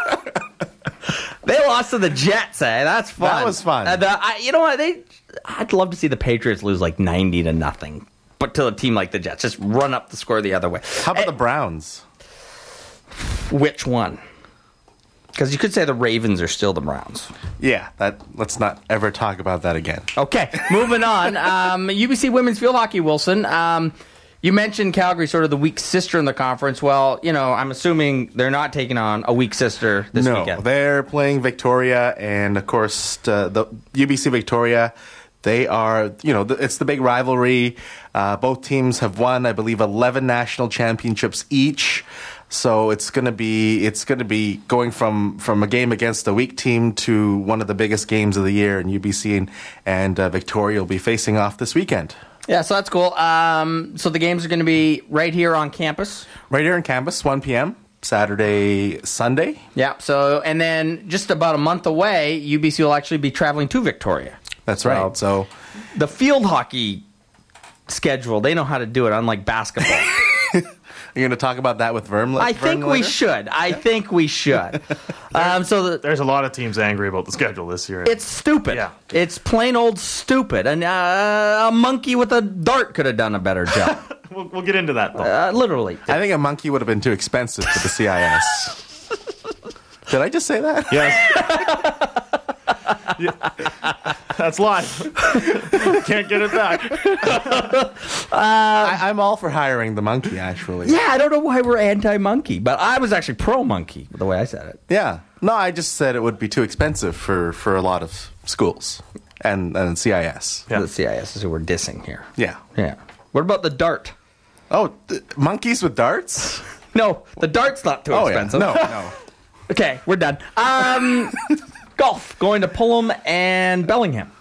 They lost to the Jets, eh? That's fun. That was fun. And, uh, I, you know what? They, I'd love to see the Patriots lose like ninety to nothing, but to a team like the Jets, just run up the score the other way. How about the Browns? Which one? Because you could say the Ravens are still the Browns. Yeah, that. Let's not ever talk about that again. Okay, moving on. Um, U B C women's field hockey, Wilson. Um, you mentioned Calgary, sort of the weak sister in the conference. Well, you know, I'm assuming they're not taking on a weak sister this no, weekend. they're playing Victoria, and of course uh, the U B C Victoria. They are, you know, it's the big rivalry. Uh, both teams have won, I believe, eleven national championships each. So it's gonna be it's gonna be going from, from a game against a weak team to one of the biggest games of the year. And U B C and, and uh, Victoria will be facing off this weekend. Yeah, so that's cool. Um, so the games are going to be right here on campus. Right here on campus, one p.m. Saturday, Sunday. Yeah. So and then just about a month away, U B C will actually be traveling to Victoria. That's right. So the field hockey schedule, they know how to do it, unlike basketball. You're going to talk about that with Verm? I think we should. I think we should. Um, so the, there's a lot of teams angry about the schedule this year. It's stupid. Yeah. It's plain old stupid. And uh, a monkey with a dart could have done a better job. we'll, we'll get into that, though. Uh, literally. I think a monkey would have been too expensive for the C I S. Did I just say that? Yes. Yeah. That's live. Can't get it back. uh, I, I'm all for hiring the monkey, actually. Yeah, I don't know why we're anti-monkey, but I was actually pro-monkey, the way I said it. Yeah. No, I just said it would be too expensive for, for a lot of schools and, and C I S. Yeah. The C I S is who we're dissing here. Yeah. Yeah. What about the dart? Oh, th- monkeys with darts? No, the dart's not too oh, expensive. Yeah. No, no. Okay, we're done. Um, golf, going to Pullum and Bellingham.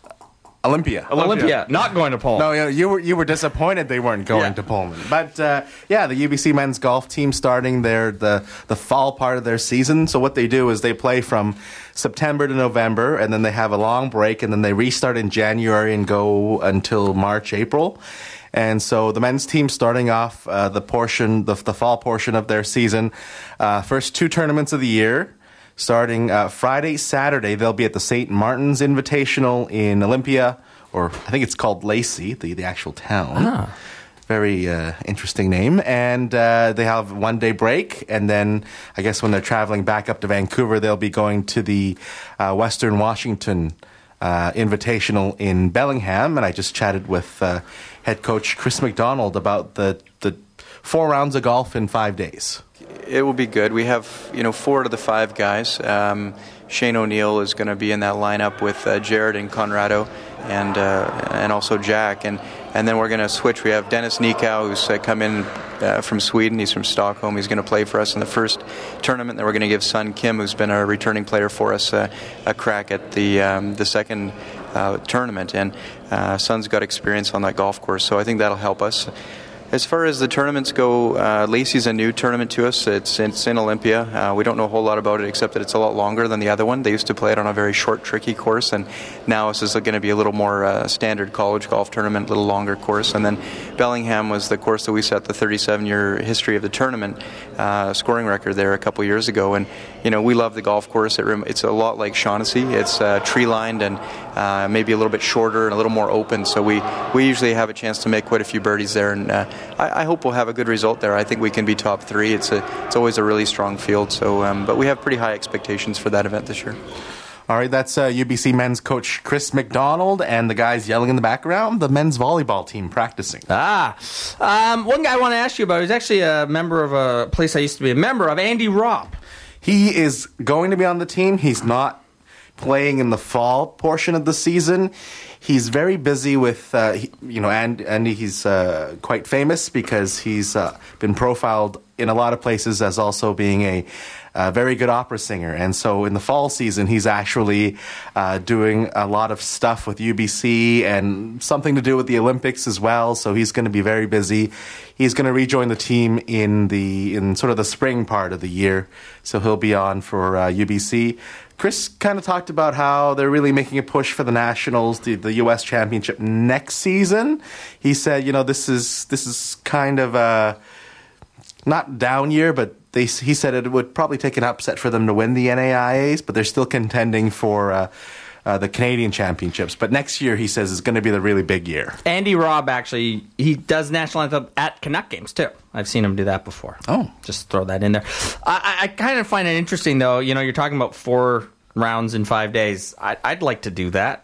Olympia. Olympia. Olympia, not going to Pullman. No, you, you were you were disappointed they weren't going yeah. to Pullman. But uh, yeah, the U B C men's golf team starting their the the fall part of their season. So what they do is they play from September to November, and then they have a long break, and then they restart in January and go until March, April. And so the men's team starting off uh, the portion, the, the fall portion of their season, uh, first two tournaments of the year. Starting uh, Friday, Saturday, they'll be at the Saint Martin's Invitational in Olympia, or I think it's called Lacey, the, the actual town. Ah. Very uh, interesting name. And uh, they have one day break, and then I guess when they're traveling back up to Vancouver, they'll be going to the uh, Western Washington uh, Invitational in Bellingham. And I just chatted with uh, head coach Chris McDonald about the the four rounds of golf in five days. It will be good. We have, you know, four of the five guys. Um, Shane O'Neill is going to be in that lineup with uh, Jared and Conrado, and uh, and also Jack. And and then we're going to switch. We have Dennis Nikau, who's uh, come in uh, from Sweden. He's from Stockholm. He's going to play for us in the first tournament. Then we're going to give Sun Kim, who's been a returning player for us, uh, a crack at the um, the second uh, tournament. And uh, Sun's got experience on that golf course, so I think that'll help us. As far as the tournaments go, uh, Lacey's a new tournament to us. It's, it's in Olympia. Uh, we don't know a whole lot about it except that it's a lot longer than the other one. They used to play it on a very short, tricky course, and now this is going to be a little more uh, standard college golf tournament, a little longer course. And then Bellingham was the course that we set the thirty-seven-year history of the tournament uh, scoring record there a couple years ago. And you know, we love the golf course. It rem- it's a lot like Shaughnessy. It's uh, tree-lined and uh, maybe a little bit shorter and a little more open. So we, we usually have a chance to make quite a few birdies there, and uh, I, I hope we'll have a good result there. I think we can be top three. It's a it's always a really strong field. So, um, but we have pretty high expectations for that event this year. All right, that's uh, U B C men's coach Chris McDonald, and the guys yelling in the background, the men's volleyball team practicing. Ah, um, one guy I want to ask you about is actually a member of a place I used to be a member of, Andy Robb. He is going to be on the team. He's not playing in the fall portion of the season. He's very busy with, uh, he, you know, and Andy, he's uh, quite famous because he's uh, been profiled in a lot of places as also being a uh, very good opera singer. And so in the fall season, he's actually uh, doing a lot of stuff with U B C and something to do with the Olympics as well. So he's going to be very busy. He's going to rejoin the team in the in sort of the spring part of the year. So he'll be on for uh, U B C. Chris kind of talked about how they're really making a push for the Nationals, the, the U S Championship next season. He said, you know, this is this is kind of a not down year, but they, he said it would probably take an upset for them to win the N A I As, but they're still contending for uh, uh, the Canadian Championships. But next year, he says, is going to be the really big year. Andy Robb, actually, he does national anthem at Canuck games, too. I've seen him do that before. Oh. Just throw that in there. I, I kind of find it interesting, though. You know, you're talking about four rounds in five days. I, I'd like to do that.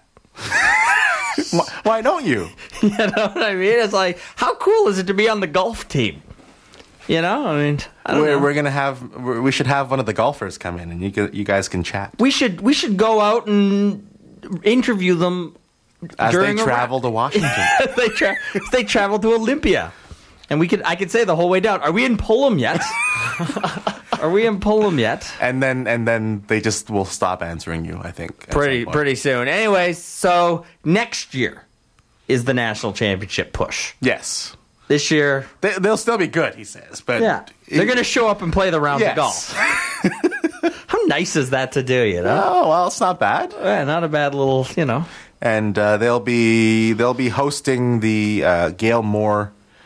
Why don't you? You know what I mean? It's like, how cool is it to be on the golf team? You know, I mean, I don't we're, know. we're gonna have we're, we should have one of the golfers come in, and you can, you guys can chat We should we should go out and interview them as during they a travel ra- to Washington. they tra- they travel to Olympia, and we could I could say the whole way down. Are we in Pullum yet? Are we in Pullum yet? And then and then they just will stop answering you, I think. Pretty pretty soon. Anyways, so next year is the national championship push. Yes. This year, they, they'll still be good, he says. But yeah, they're going to show up and play the rounds yes. of golf. How nice is that to do? You know? Oh well, it's not bad. Yeah, not a bad little, you know. And uh, they'll be they'll be hosting the uh, Gail Moore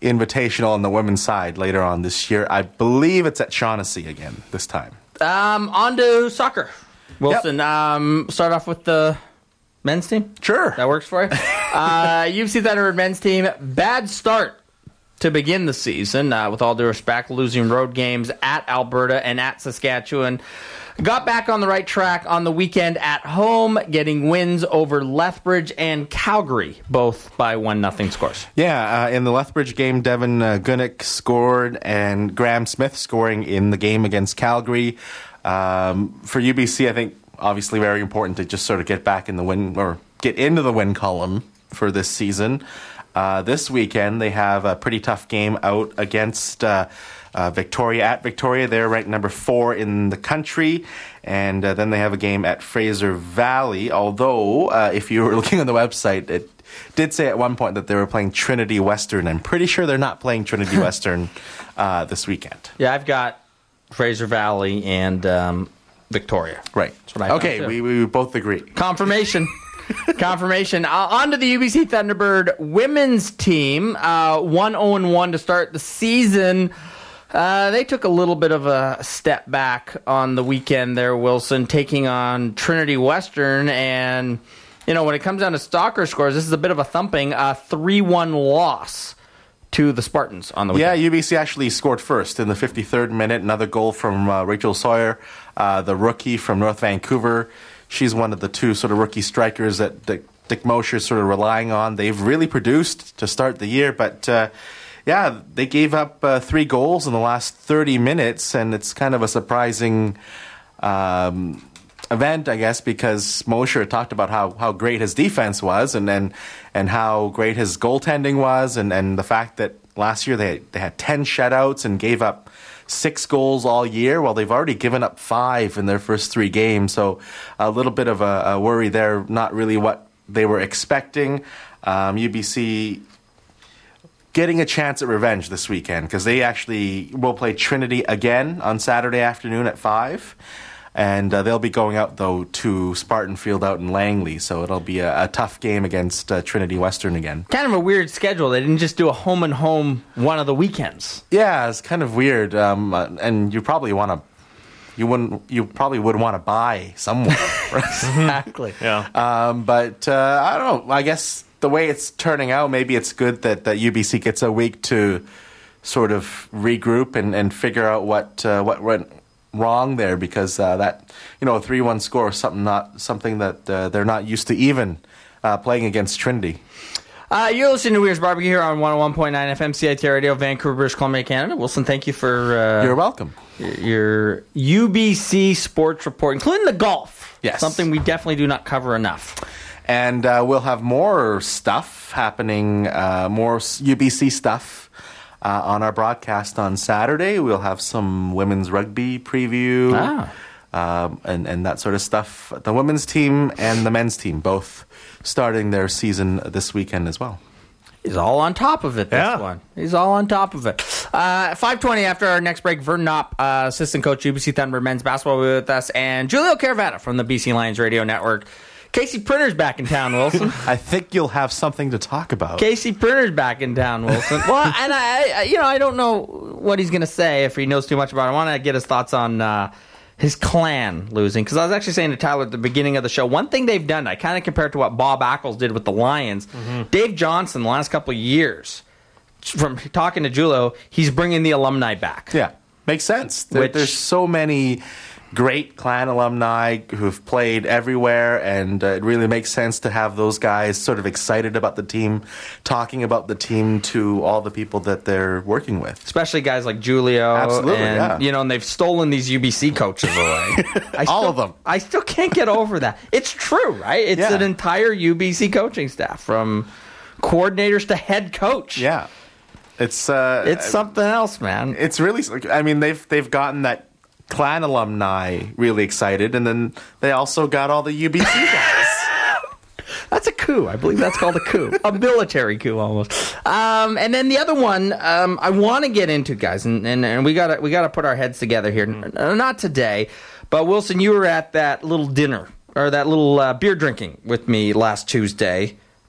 Invitational on the women's side later on this year. I believe it's at Shaughnessy again this time. Um, on to soccer. Wilson, yep. um, start off with the men's team? Sure. That works for you? uh, U B C Thunderbird men's team, bad start to begin the season, uh, with all due respect, losing road games at Alberta and at Saskatchewan. Got back on the right track on the weekend at home, getting wins over Lethbridge and Calgary, both by one nothing scores. Yeah, uh, in the Lethbridge game, Devin uh, Gunnick scored and Graham Smith scoring in the game against Calgary. Um, for U B C, I think obviously very important to just sort of get back in the win or get into the win column for this season. Uh, this weekend, they have a pretty tough game out against uh, uh, Victoria at Victoria. They're ranked number four in the country. And uh, then they have a game at Fraser Valley. Although, uh, if you were looking on the website, it did say at one point that they were playing Trinity Western. I'm pretty sure they're not playing Trinity Western uh, this weekend. Yeah, I've got Fraser Valley and um, Victoria. Right. That's what I okay, we, we both agree. Confirmation. Confirmation. Uh, on to the U B C Thunderbird women's team. Uh, one oh one to start the season. Uh, they took a little bit of a step back on the weekend there, Wilson, taking on Trinity Western. And, you know, when it comes down to stalker scores, this is a bit of a thumping. A three one loss to the Spartans on the weekend. Yeah, U B C actually scored first in the fifty-third minute. Another goal from uh, Rachel Sawyer, uh, the rookie from North Vancouver. She's one of the two sort of rookie strikers that, that Dick Mosher is sort of relying on. They've really produced to start the year, but uh, yeah, they gave up uh, three goals in the last thirty minutes, and it's kind of a surprising um, event, I guess, because Mosher talked about how, how great his defense was and, and and how great his goaltending was, and, and the fact that last year they they had ten shutouts and gave up six goals all year. Well, they've already given up five in their first three games, so a little bit of a, a worry there. Not really what they were expecting. Um, U B C getting a chance at revenge this weekend because they actually will play Trinity again on Saturday afternoon at five. And uh, they'll be going out, though, to Spartan Field out in Langley, so it'll be a, a tough game against uh, Trinity Western again. Kind of a weird schedule. They didn't just do a home-and-home one of the weekends. Yeah, it's kind of weird, um, uh, and you probably want to, you wouldn't, you probably would want to buy somewhere. Exactly. Yeah. Um, but uh, I don't know. I guess the way it's turning out, maybe it's good that, that U B C gets a week to sort of regroup and, and figure out what uh, what went wrong there, because uh, that, you know, a three one score is something not something that uh, they're not used to even uh, playing against Trinity. Uh, you're listening to Weir's Barbecue here on one oh one point nine F M C I T Radio, Vancouver, British Columbia, Canada. Wilson, thank you for uh, you're welcome. Your, your U B C sports report, including the golf. Yes, something we definitely do not cover enough. And uh, we'll have more stuff happening, uh, more U B C stuff. Uh, on our broadcast on Saturday, we'll have some women's rugby preview ah. um, and, and that sort of stuff. The women's team and the men's team both starting their season this weekend as well. He's all on top of it, this yeah. one. He's all on top of it. Uh, five twenty after our next break, Vern Knopp, uh, assistant coach, U B C Thunderbird men's basketball, will be with us, and Julio Caravana from the B C Lions Radio Network. Casey Printer's back in town, Wilson. I think you'll have something to talk about. Casey Printer's back in town, Wilson. Well, and I, I, you know, I don't know what he's going to say if he knows too much about it. I want to get his thoughts on uh, his clan losing, because I was actually saying to Tyler at the beginning of the show, one thing they've done, I kind of compared to what Bob Ackles did with the Lions. Mm-hmm. Dave Johnson, the last couple of years, from talking to Julio, he's bringing the alumni back. Yeah, makes sense. There, Which, there's so many great clan alumni who've played everywhere, and uh, it really makes sense to have those guys sort of excited about the team, talking about the team to all the people that they're working with. Especially guys like Julio. Absolutely, and, yeah. You know, and they've stolen these U B C coaches away. I all still, of them. I still can't get over that. It's true, right? It's yeah. an entire U B C coaching staff, from coordinators to head coach. Yeah. It's uh, It's something else, man. It's really, I mean, they've they've gotten that clan alumni really excited, and then they also got all the U B C guys. That's a coup. I believe that's called a coup. A military coup, almost. Um, and then the other one um, I want to get into, guys, and, and, and we got we got to put our heads together here. Mm. Not today, but Wilson, you were at that little dinner, or that little uh, beer drinking with me last Tuesday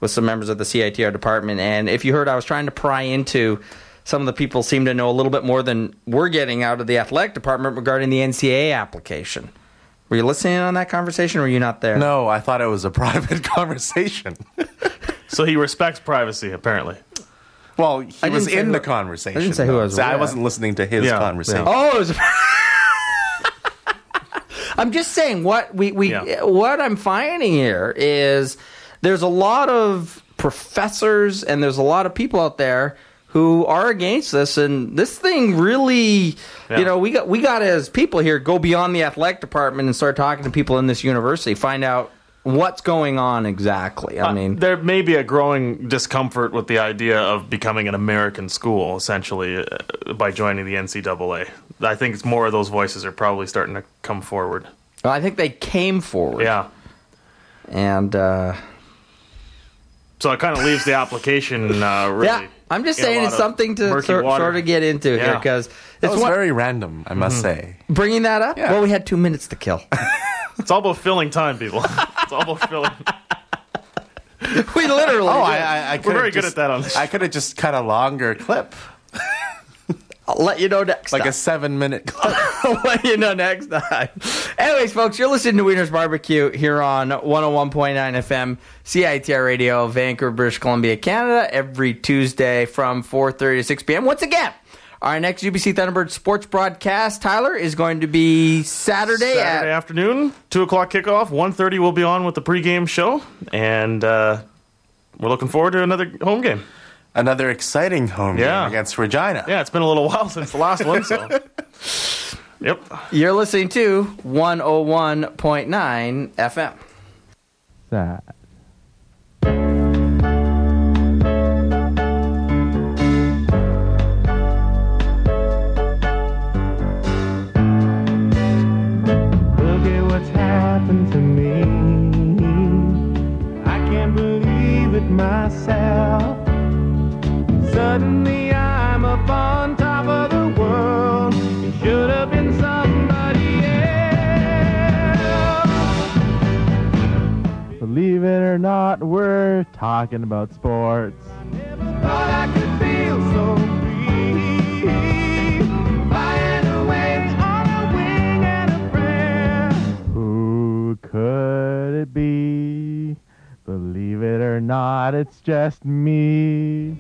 with some members of the C I T R department. And if you heard, I was trying to pry into some of the people seem to know a little bit more than we're getting out of the athletic department regarding the N C A A application. Were you listening on that conversation, or were you not there? No, I thought it was a private conversation. So he respects privacy, apparently. Well, he I was didn't say in who- the conversation. I didn't say who I was So I with. wasn't listening to his Yeah, conversation. Oh, it was I'm just saying what we, we Yeah. what I'm finding here is there's a lot of professors and there's a lot of people out there who are against this, and this thing really, Yeah. you know, we got we got as people here go beyond the athletic department and start talking to people in this university, find out what's going on exactly. I Uh, mean, there may be a growing discomfort with the idea of becoming an American school, essentially, uh, by joining the N C double A. I think it's more of those voices are probably starting to come forward. well, I think they came forward. Yeah. And uh, So it kind of leaves the application uh, really. yeah, I'm just in a saying lot it's of something to murky sort, water. sort of get into here Yeah. because That it's was one, very random, I must say. bringing that up. Yeah. Well, we had two minutes to kill. It's all about filling time, people. It's all about filling. we literally. Oh, did. I, I, I We're could very have good just, at that on this. I could have just cut a longer clip, I'll let you know next like time. a seven-minute clip. I'll let you know next time. Anyways, folks, you're listening to Wiener's Barbecue here on one oh one point nine F M, C I T R Radio, Vancouver, British Columbia, Canada, every Tuesday from four thirty to six p.m. Once again, our next U B C Thunderbird sports broadcast, Tyler, is going to be Saturday, Saturday at... afternoon, two o'clock kickoff. one thirty we'll be on with the pregame show. And uh, we're looking forward to another home game. Another exciting home Yeah. game against Regina. Yeah, it's been a little while since the last one, so. Yep. You're listening to one oh one point nine F M. Sad. Look at what's happened to me. I can't believe it myself. Suddenly I'm up on top of the world. It should have been somebody else. Believe it or not, we're talking about sports. Thought I could feel so free, flying away on a wing and a prayer. Who could it be? Believe it or not, it's just me.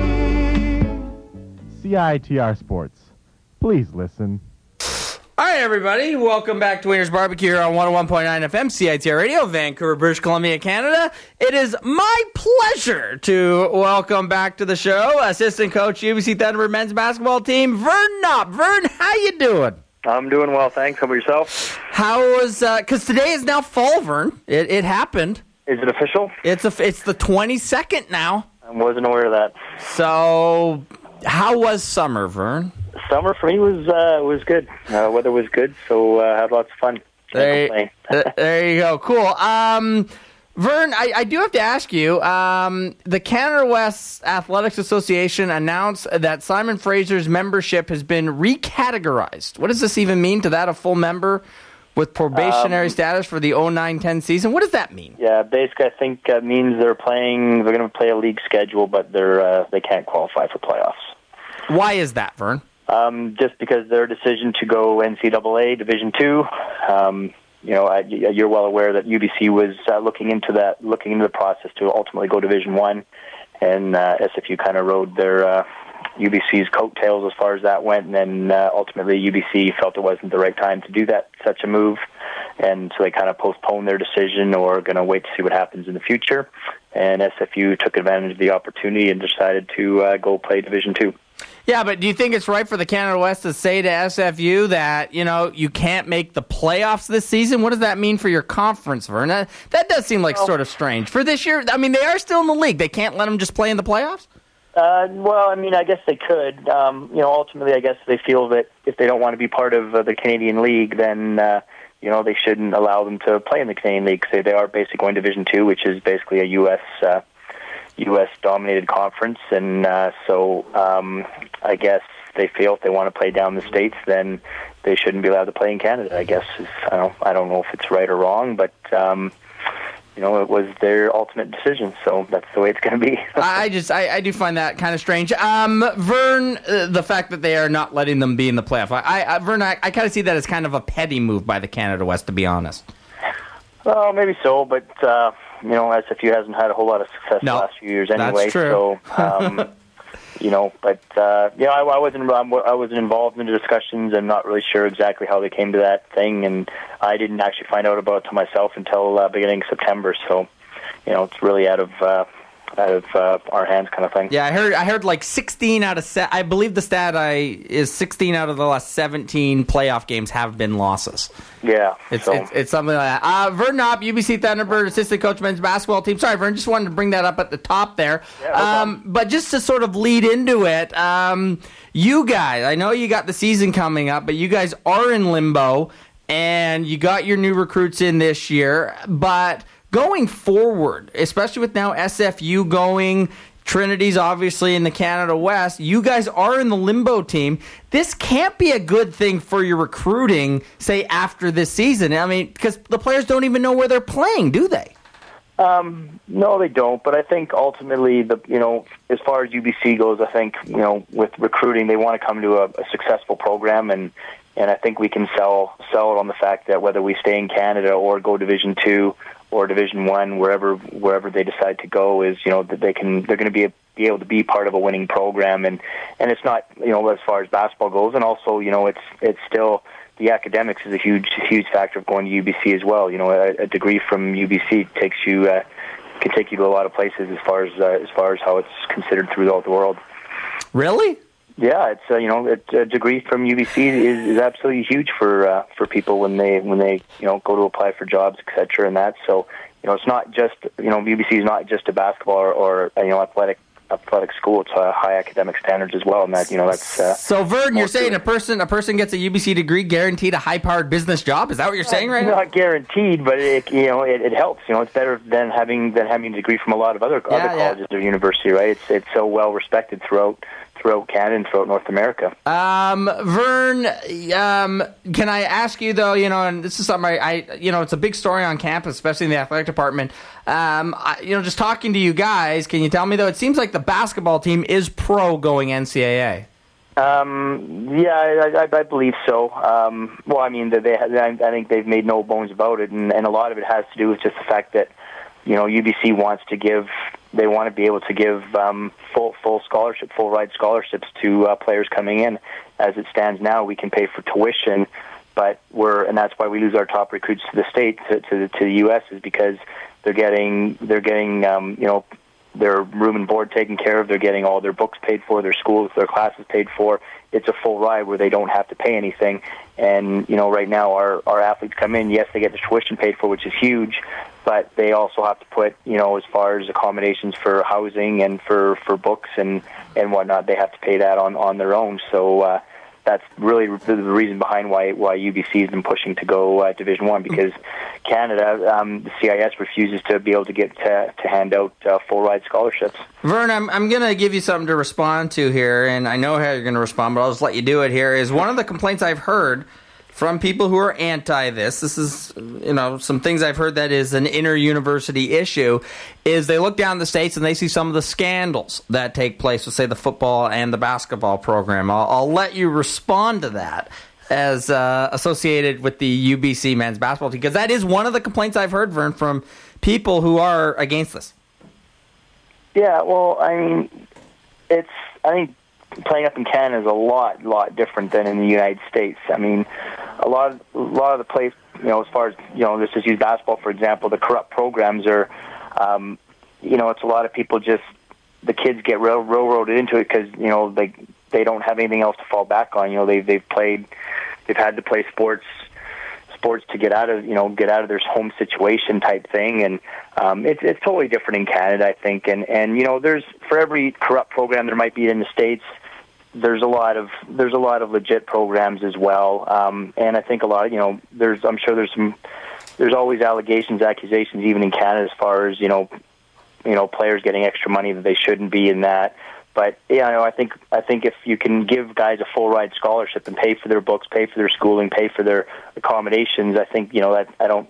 C I T R Sports. Please listen. All right, everybody. Welcome back to Wiener's Barbecue here on one oh one point nine F M, C I T R Radio, Vancouver, British Columbia, Canada. It is my pleasure to welcome back to the show assistant coach, U B C Thunderbird men's basketball team, Vern Knopp. Vern, how you doing? I'm doing well, thanks. How about yourself? How was, uh, because today is now fall, Vern. It, it happened. Is it official? It's a, it's the twenty-second now. I wasn't aware of that. So, how was summer, Vern? Summer for me was uh, was good. Uh, weather was good, so uh, had lots of fun. Can't There, complain. th- there you go. Cool. Um, Vern, I, I do have to ask you, um, the Canada West Athletics Association announced that Simon Fraser's membership has been recategorized. What does this even mean to that, a full member with probationary Um, status for the oh nine ten season? What does that mean? Yeah, basically, I think that means they're playing. They're going to play a league schedule, but they're uh, they can't qualify for playoffs. Why is that, Vern? Um, just because their decision to go N C double A Division Two. Um, you know, I, you're well aware that U B C was uh, looking into that, looking into the process to ultimately go Division One, and uh, S F U kind of rode their uh, U B C's coattails as far as that went, and then uh, ultimately U B C felt it wasn't the right time to do that, such a move, and so they kind of postponed their decision or going to wait to see what happens in the future. And S F U took advantage of the opportunity and decided to uh, go play Division Two. Yeah, but do you think it's right for the Canada West to say to S F U that, you know, you can't make the playoffs this season? What does that mean for your conference, Vern? That, that does seem like sort of strange. For this year, I mean, they are still in the league. They can't let them just play in the playoffs? Uh, well, I mean, I guess they could. Um, you know, ultimately, I guess they feel that if they don't want to be part of uh, the Canadian League, then, uh, you know, they shouldn't allow them to play in the Canadian League. So they are basically going Division Two, which is basically a U S uh, U S dominated conference, and uh, so um, I guess they feel if they want to play down the States, then they shouldn't be allowed to play in Canada. I guess is, I don't I don't know if it's right or wrong, but um, you know, it was their ultimate decision. So that's the way it's going to be. I just, I, I do find that kind of strange. Um, Vern, uh, the fact that they are not letting them be in the playoff, I, I Vern, I, I kind of see that as kind of a petty move by the Canada West, to be honest. Well, maybe so, but uh, you know, S F U hasn't had a whole lot of success No, the last few years anyway. that's true. So, um, you know, but uh, yeah, I, I wasn't I wasn't involved in the discussions. I'm not really sure exactly how they came to that thing, and I didn't actually find out about it to myself until uh, beginning of September. So, you know, it's really out of uh, out of uh, our hands, kind of thing. Yeah, I heard. I heard like sixteen out of se- I believe the stat I is sixteen out of the last seventeen playoff games have been losses. Yeah, it's so. it's, it's something like that. Uh, Vern Knopp, U B C Thunderbird assistant coach men's basketball team. Sorry, Vern, just wanted to bring that up at the top there. Yeah, no um, but just to sort of lead into it, um, you guys, I know you got the season coming up, but you guys are in limbo, and you got your new recruits in this year, but going forward, especially with now S F U going, Trinity's obviously in the Canada West, you guys are in the limbo team. This can't be a good thing for your recruiting, say, after this season. I mean, because the players don't even know where they're playing, do they? Um, no, they don't. But I think ultimately, the you know, as far as U B C goes, I think you know, with recruiting, they want to come to a, a successful program, and and I think we can sell sell it on the fact that whether we stay in Canada or go Division Two or Division One, wherever wherever they decide to go, is you know that they can they're going to be be able to be part of a winning program, and and it's not you know as far as basketball goes, and also you know it's it's still. The academics is a huge, huge factor of going to U B C as well. You know, a, a degree from U B C takes you uh, can take you to a lot of places as far as uh, as far as how it's considered throughout the world. Really? Yeah, it's uh, you know it, a degree from U B C is, is absolutely huge for uh, for people when they when they you know go to apply for jobs, et cetera, and that. So you know, it's not just you know U B C is not just a basketball or, or you know athletic. athletic school. It's uh, high academic standards as well, and that you know that's. Uh, so, Vern, you're saying a person a person gets a U B C degree guaranteed a high-powered business job? Is that what you're saying right not now? Not guaranteed, but it you know it, it helps. You know, it's better than having than having a degree from a lot of other Yeah, other yeah. colleges or university, right? It's it's so well respected throughout throughout Canada and throughout North America. Um, Vern, um, can I ask you though? You know, and this is something I, I, you know, it's a big story on campus, especially in the athletic department. Um, I, you know, just talking to you guys, can you tell me though? It seems like the basketball team is pro going N C double A. Um, yeah, I, I, I believe so. Um, well, I mean, they, they, I think they've made no bones about it, and, and a lot of it has to do with just the fact that you know U B C wants to give. They want to be able to give um, full full scholarship, full ride scholarships to uh, players coming in. As it stands now, we can pay for tuition, but we're and that's why we lose our top recruits to the state to to, to the U S is because they're getting they're getting um, you know their room and board taken care of. They're getting all their books paid for, their schools, their classes paid for. It's a full ride where they don't have to pay anything. And you know, right now our our athletes come in. Yes, they get the tuition paid for, which is huge. But they also have to put, you know, as far as accommodations for housing and for, for books and, and whatnot, they have to pay that on, on their own. So uh, that's really the reason behind why why U B C has been pushing to go uh, Division One, because Canada, um, the C I S refuses to be able to get to, to hand out uh, full ride scholarships. Vern, I'm I'm gonna give you something to respond to here, and I know how you're gonna respond, but I'll just let you do it here. Is one of the complaints I've heard from people who are anti this, this is, you know, some things I've heard that is an inter-university issue, is they look down the States and they see some of the scandals that take place with, say, the football and the basketball program. I'll, I'll let you respond to that as uh, associated with the U B C men's basketball team, because that is one of the complaints I've heard, Vern, from people who are against this. Yeah, well, I mean, it's, I think, playing up in Canada is a lot, lot different than in the United States. I mean, a lot, of, a lot of the place, you know, as far as you know, let's just use basketball for example. The corrupt programs are, um, you know, it's a lot of people just the kids get rail, railroaded into it because you know they they don't have anything else to fall back on. You know, they they've played, they've had to play sports. sports to get out of you know get out of their home situation type thing, and um, it's it's totally different in Canada, I think. And and you know, there's for every corrupt program there might be in the States, there's a lot of there's a lot of legit programs as well. Um, and I think a lot of you know there's I'm sure there's some there's always allegations, accusations even in Canada as far as you know you know players getting extra money that they shouldn't be in that. But yeah, you know, I think I think if you can give guys a full ride scholarship and pay for their books, pay for their schooling, pay for their accommodations, I think you know that I don't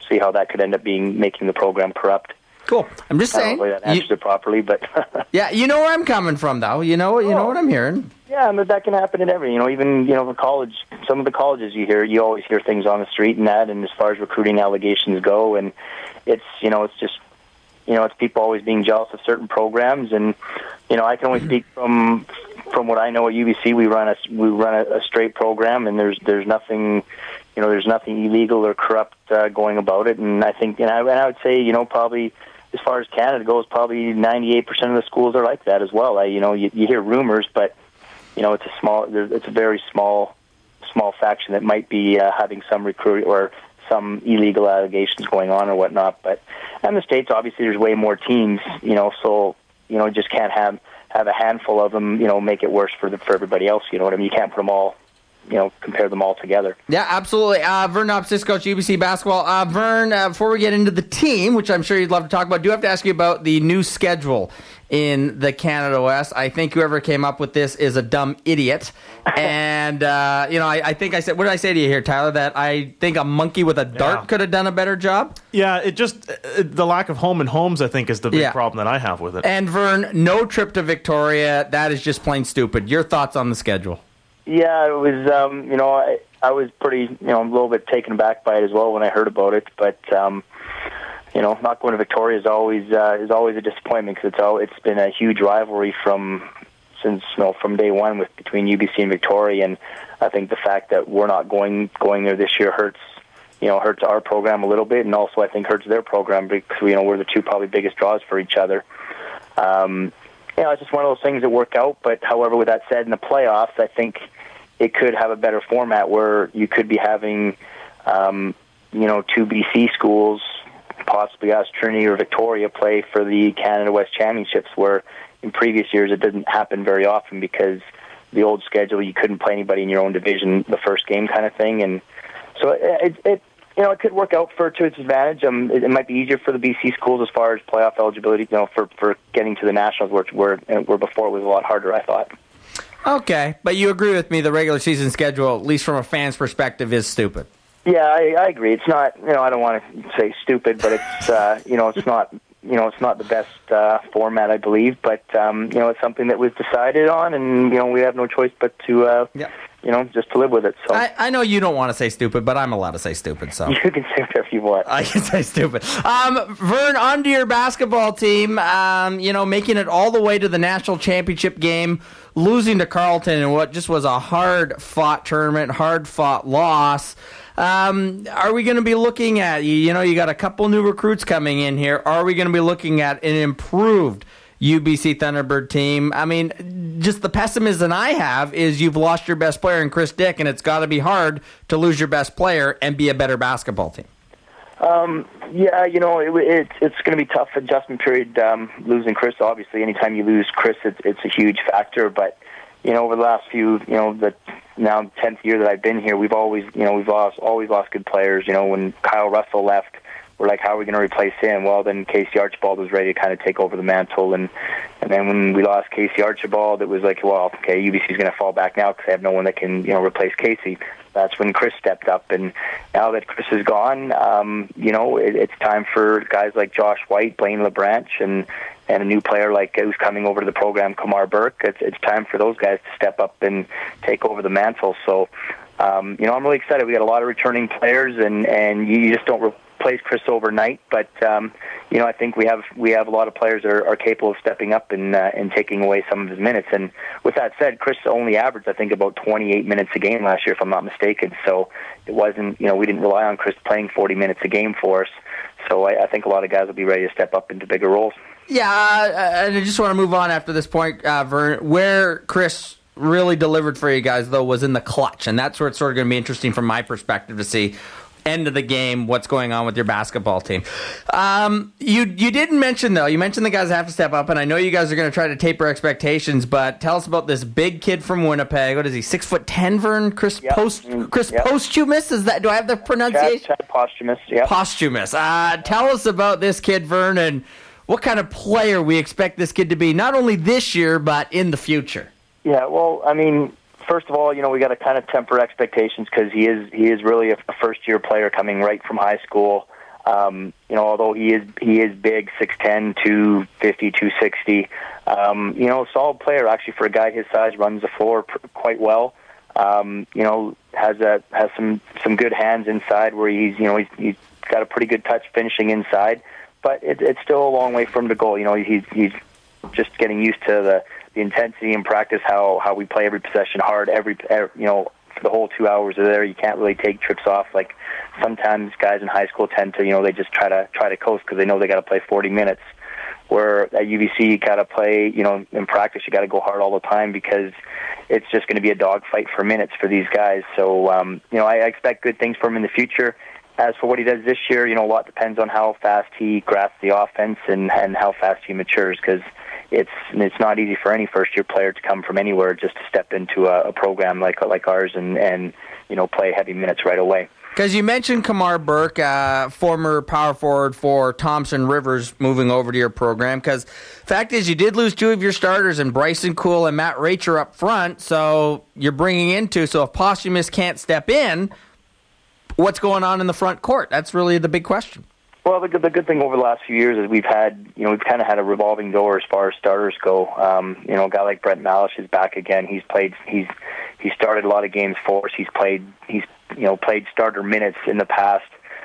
see how that could end up being making the program corrupt. Cool. I'm just I saying. don't know if that answers it properly, but yeah, you know where I'm coming from, though. You know, you know what I'm hearing. yeah, and that can happen in every. You know, even you know, the college. Some of the colleges you hear, you always hear things on the street and that. And as far as recruiting allegations go, and it's you know, it's just you know, it's people always being jealous of certain programs, and you know, I can only speak from from what I know at U B C. We run a we run a, a straight program, and there's there's nothing. You know, there's nothing illegal or corrupt uh, going about it, and I think, and I, and I would say, you know, probably as far as Canada goes, probably ninety-eight percent of the schools are like that as well. I, you know, you, you hear rumors, but you know, it's a small, it's a very small, small faction that might be uh, having some recruit or some illegal allegations going on or whatnot. But in the States, obviously, there's way more teams, you know, so you know, just can't have have a handful of them, you know, make it worse for the for everybody else. You know what I mean? You can't put them all. You know, compare them all together. Yeah, absolutely. Uh, Vern Opsis, coach U B C basketball. Uh, Vern, uh, before we get into the team, which I'm sure you'd love to talk about, do have to ask you about the new schedule in the Canada West. I think whoever came up with this is a dumb idiot. And, uh, you know, I, I think I said, what did I say to you here, Tyler? That I think a monkey with a dart Yeah. could have done a better job? Yeah, it just, uh, the lack of home and homes, I think, is the big Yeah. problem that I have with it. And, Vern, no trip to Victoria. That is just plain stupid. Your thoughts on the schedule? Yeah, it was. Um, you know, I, I was pretty, you know, a little bit taken aback by it as well when I heard about it. But um, you know, not going to Victoria is always uh, is always a disappointment because it's all it's been a huge rivalry from since you know from day one with between U B C and Victoria. And I think the fact that we're not going going there this year hurts. You know, hurts our program a little bit, and also I think hurts their program because you know we're the two probably biggest draws for each other. Um, you know, it's just one of those things that work out. But however, with that said, in the playoffs, I think it could have a better format where you could be having, um, you know, two B C schools, possibly us, Trinity or Victoria, play for the Canada West Championships, where in previous years it didn't happen very often because the old schedule, you couldn't play anybody in your own division the first game kind of thing. And so it, it, it you know, it could work out for to its advantage. Um, it, it might be easier for the B C schools as far as playoff eligibility, you know, for, for getting to the Nationals, where, where, where before it was a lot harder, I thought. Okay, but you agree with me the regular season schedule, at least from a fan's perspective, is stupid. Yeah, I, I agree. It's not, you know, I don't want to say stupid, but it's, uh, you know, it's not, you know, it's not the best uh, format, I believe. But um, you know, it's something that was decided on, and you know, we have no choice but to, uh, yeah. you know, just to live with it. So I, I know you don't want to say stupid, but I'm allowed to say stupid. So you can say whatever you want. I can say stupid. Um, Vern, on to your basketball team. Um, you know, making it all the way to the national championship game, losing to Carleton in what just was a hard-fought tournament, hard-fought loss. Um, are we going to be looking at, you, you know, you got a couple new recruits coming in here. Are we going to be looking at an improved U B C Thunderbird team? I mean, just the pessimism I have is you've lost your best player in Chris Dick, and it's got to be hard to lose your best player and be a better basketball team. Um, yeah, you know, it, it, it's going to be a tough adjustment period um, losing Chris. Obviously, anytime you lose Chris, it's, it's a huge factor. But, you know, over the last few, you know, the now tenth year that I've been here, we've always, you know, we've lost, always lost good players. You know, when Kyle Russell left, we're like, how are we going to replace him? Well, then Casey Archibald was ready to kind of take over the mantle. And, and then when we lost Casey Archibald, it was like, well, okay, U B C's going to fall back now because they have no one that can, you know, replace Casey. That's when Chris stepped up. And now that Chris is gone, um, you know, it, it's time for guys like Josh White, Blaine LeBranch, and, and a new player like who's coming over to the program, Kamar Burke. It's, it's time for those guys to step up and take over the mantle. So, um, you know, I'm really excited. We got a lot of returning players, and, and you just don't replace Chris overnight. But, um, you know, I think we have we have a lot of players that are, are capable of stepping up and, uh, and taking away some of his minutes. And with that said, Chris only averaged, I think, about twenty-eight minutes a game last year, if I'm not mistaken. So it wasn't, you know, we didn't rely on Chris playing forty minutes a game for us. So I, I think a lot of guys will be ready to step up into bigger roles. Yeah, uh, and I just want to move on after this point, uh, Vern. Where Chris really delivered for you guys, though, was in the clutch, and that's where it's sort of going to be interesting from my perspective to see end of the game what's going on with your basketball team. Um, you you didn't mention, though, you mentioned the guys have to step up, and I know you guys are going to try to taper expectations, but tell us about this big kid from Winnipeg. What is he, six foot ten, Vern? Chris Yep. Post Chris Yep. Posthumous? Is that, do I have the pronunciation? Chad, Chad Posthumous, yeah. Posthumous. Uh, tell us about this kid, Vern, and what kind of player we expect this kid to be, not only this year, but in the future. Yeah, well, I mean, first of all, you know, we got to kind of temper expectations because he is he is really a, a first-year player coming right from high school. Um, you know, although he is he is big, six ten, two fifty, two sixty. Um, you know, solid player actually for a guy his size. Runs the floor pr- quite well. Um, you know, has a has some some good hands inside where he's you know he's, he's got a pretty good touch finishing inside. But it, it's still a long way from the goal. You know, he's he's just getting used to the, the intensity in practice. How how we play every possession hard. Every, every you know. The whole two hours are there. You can't really take trips off. Like sometimes guys in high school tend to, you know, they just try to try to coast because they know they got to play forty minutes. Where at U B C you got to play, you know, in practice you got to go hard all the time because it's just going to be a dogfight for minutes for these guys. So um, you know, I, I expect good things from him in the future. As for what he does this year, you know, a lot depends on how fast he grasps the offense and and how fast he matures because. It's it's not easy for any first year player to come from anywhere just to step into a, a program like like ours and, and you know play heavy minutes right away. Because you mentioned Kamar Burke, uh, former power forward for Thompson Rivers, moving over to your program. Because fact is, you did lose two of your starters, and Bryson Cool and Matt Racher up front. So you're bringing in two. So if Posthumous can't step in, what's going on in the front court? That's really the big question. Well, the good, the good thing over the last few years is we've had, you know, we've kind of had a revolving door as far as starters go. Um, you know, a guy like Brent Malish is back again. He's played, he's he started a lot of games for us. He's played, he's you know played starter minutes in the past.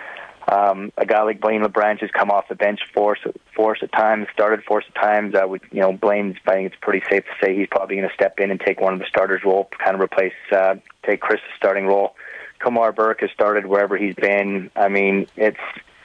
Um, a guy like Blaine LeBranch has come off the bench for us, for us at times, started for us at times. I would, you know, Blaine's, I think it's pretty safe to say he's probably going to step in and take one of the starters' role, kind of replace, uh, take Chris's starting role. Kamar Burke has started wherever he's been. I mean, it's.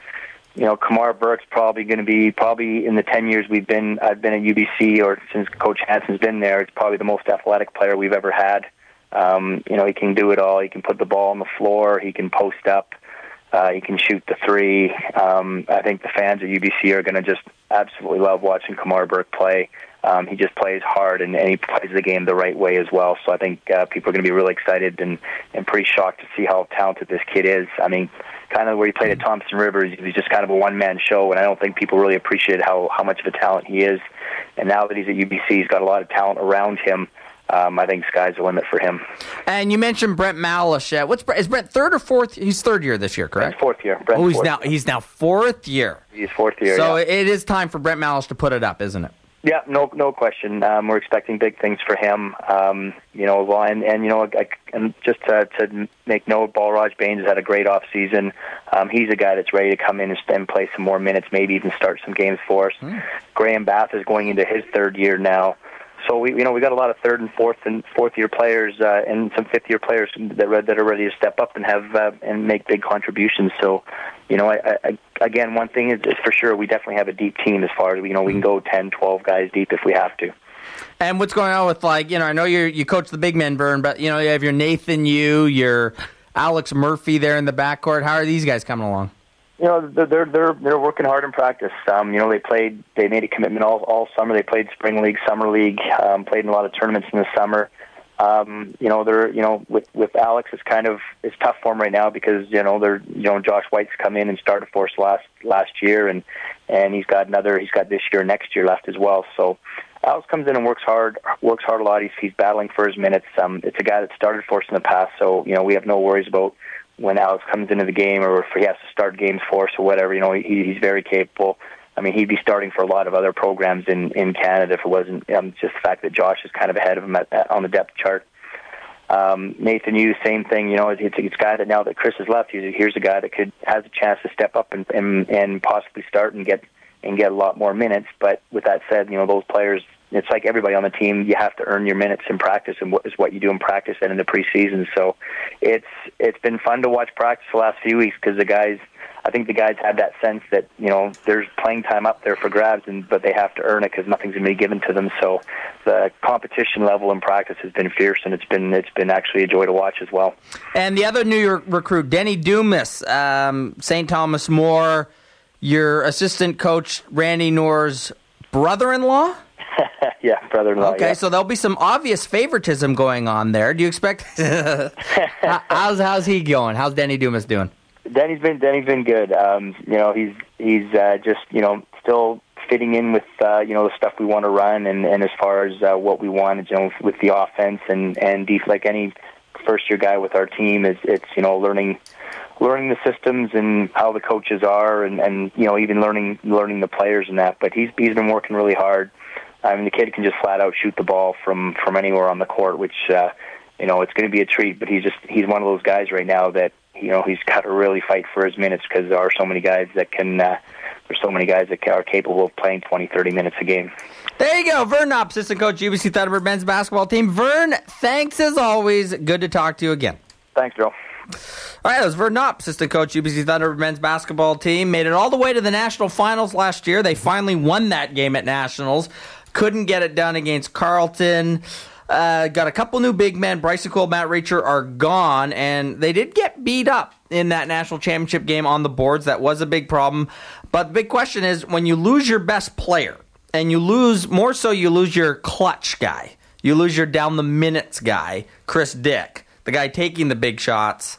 You know, Kamar Burke's probably going to be probably in the ten years we've been I've been at U B C or since Coach Hansen's been there. It's probably the most athletic player we've ever had. Um, you know, he can do it all. He can put the ball on the floor. He can post up. Uh, he can shoot the three. Um, I think the fans at U B C are going to just absolutely love watching Kamar Burke play. Um, he just plays hard and, and he plays the game the right way as well. So I think uh, people are going to be really excited and, and pretty shocked to see how talented this kid is. I mean, kind of where he played at Thompson Rivers, he was just kind of a one-man show, and I don't think people really appreciated how, how much of a talent he is. And now that he's at U B C, he's got a lot of talent around him. Um, I think sky's the limit for him. And you mentioned Brent Malish. Uh, what's is Brent third or fourth? He's third year this year, correct? He's fourth year. Brent's oh, he's fourth now year. he's now fourth year. He's fourth year. So yeah. it is time for Brent Malish to put it up, isn't it? Yeah, no, no question. Um, we're expecting big things for him. Um, you know, well, and, and you know, I, and just to, to make note, Balraj Baines has had a great off season. Um, he's a guy that's ready to come in and, and play some more minutes, maybe even start some games for us. Mm. Graham Bath is going into his third year now. So we, you know, we got a lot of third and fourth and fourth year players, uh, and some fifth year players that are, that are ready to step up and have uh, and make big contributions. So, you know, I, I, again, one thing is, is for sure we definitely have a deep team as far as you know we can go ten, twelve guys deep if we have to. And what's going on with, like, you know, I know you you coach the big men, Vern, but you know you have your Nathan Yu, your Alex Murphy there in the backcourt. How are these guys coming along? You know, they're they're they're working hard in practice. Um, you know, they played, they made a commitment all all summer. They played spring league, summer league, um, played in a lot of tournaments in the summer. Um, you know, they're you know with with Alex, it's kind of it's tough for him right now because you know they're you know Josh White's come in and started for us last last year, and and he's got another he's got this year, next year left as well. So Alex comes in and works hard, works hard a lot. He's he's battling for his minutes. Um, it's a guy that started for us in the past, so you know we have no worries about when Alex comes into the game or if he has to start games for us or whatever. You know, he, he's very capable. I mean, he'd be starting for a lot of other programs in, in Canada if it wasn't um, just the fact that Josh is kind of ahead of him at, at, on the depth chart. Um, Nathan Yu, same thing. You know, it's, it's a guy that now that Chris has left, he's, here's a guy that could has a chance to step up and, and and possibly start and get and get a lot more minutes. But with that said, you know, those players, it's like everybody on the team, you have to earn your minutes in practice, and what is what you do in practice and in the preseason. So it's it's been fun to watch practice the last few weeks because the guys, I think the guys had that sense that, you know, there's playing time up there for grabs, and but they have to earn it because nothing's going to be given to them. So the competition level in practice has been fierce, and it's been it's been actually a joy to watch as well. And the other New York recruit, Denny Dumas, um, Saint Thomas More, your assistant coach Randy Knorr's brother-in-law? Yeah, brother-in-law. Okay, yeah. so there'll be some obvious favoritism going on there. Do you expect? how's how's he going? How's Denny Dumas doing? Denny's been Denny's been good. Um, you know, he's he's uh, just you know still fitting in with uh, you know the stuff we want to run, and, and as far as uh, what we want, you know, with the offense and and def- like any first year guy with our team is it's you know learning learning the systems and how the coaches are, and, and you know, even learning learning the players and that. But he's he's been working really hard. I mean, the kid can just flat out shoot the ball from, from anywhere on the court, which uh, you know, it's going to be a treat. But he's just he's one of those guys right now that, you know, he's got to really fight for his minutes, because there are so many guys that can. Uh, there's so many guys that are capable of playing twenty, thirty minutes a game. There you go. Vern Knopp, assistant coach, U B C Thunderbird men's basketball team. Vern, thanks as always. Good to talk to you again. Thanks, Joe. All right, that was Vern Knopp, assistant coach, U B C Thunderbird men's basketball team. Made it all the way to the national finals last year. They finally won that game at nationals. Couldn't get it done against Carleton. Uh, got a couple new big men. Bryson Cole, Matt Reacher are gone, and they did get beat up in that national championship game on the boards. That was a big problem. But the big question is, when you lose your best player, and you lose, more so you lose your clutch guy, you lose your down the minutes guy, Chris Dick, the guy taking the big shots,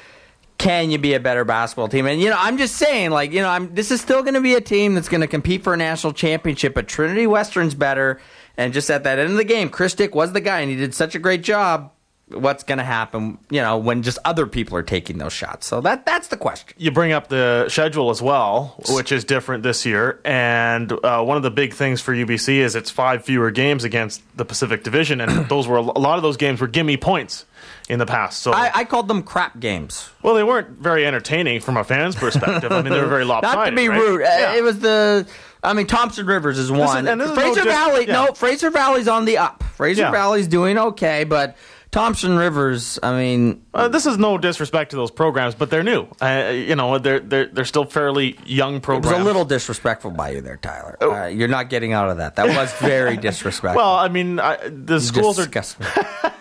can you be a better basketball team? And, you know, I'm just saying, like, you know, I'm, this is still going to be a team that's going to compete for a national championship, but Trinity Western's better. And just at that end of the game, Chris Dick was the guy, and he did such a great job. What's going to happen, you know, when just other people are taking those shots? So that that's the question. You bring up the schedule as well, which is different this year. And uh, one of the big things for U B C is it's five fewer games against the Pacific Division, and those were a lot of those games were gimme points in the past. So I, I called them crap games. Well, they weren't very entertaining from a fan's perspective. I mean, they were very lopsided. Not to be right? rude, Yeah. it was the. I mean, Thompson Rivers is one. This is- and this is Fraser no dis- Valley, yeah. no, Fraser Valley's on the up. Fraser Yeah. Valley's doing okay, but Thompson Rivers, I mean, Uh, this is no disrespect to those programs, but they're new. Uh, you know, they're they're they're still fairly young it was programs. a little disrespectful by you there, Tyler. Uh, you're not getting out of that. That was very disrespectful. Well, I mean, I, the You schools are. disgust me.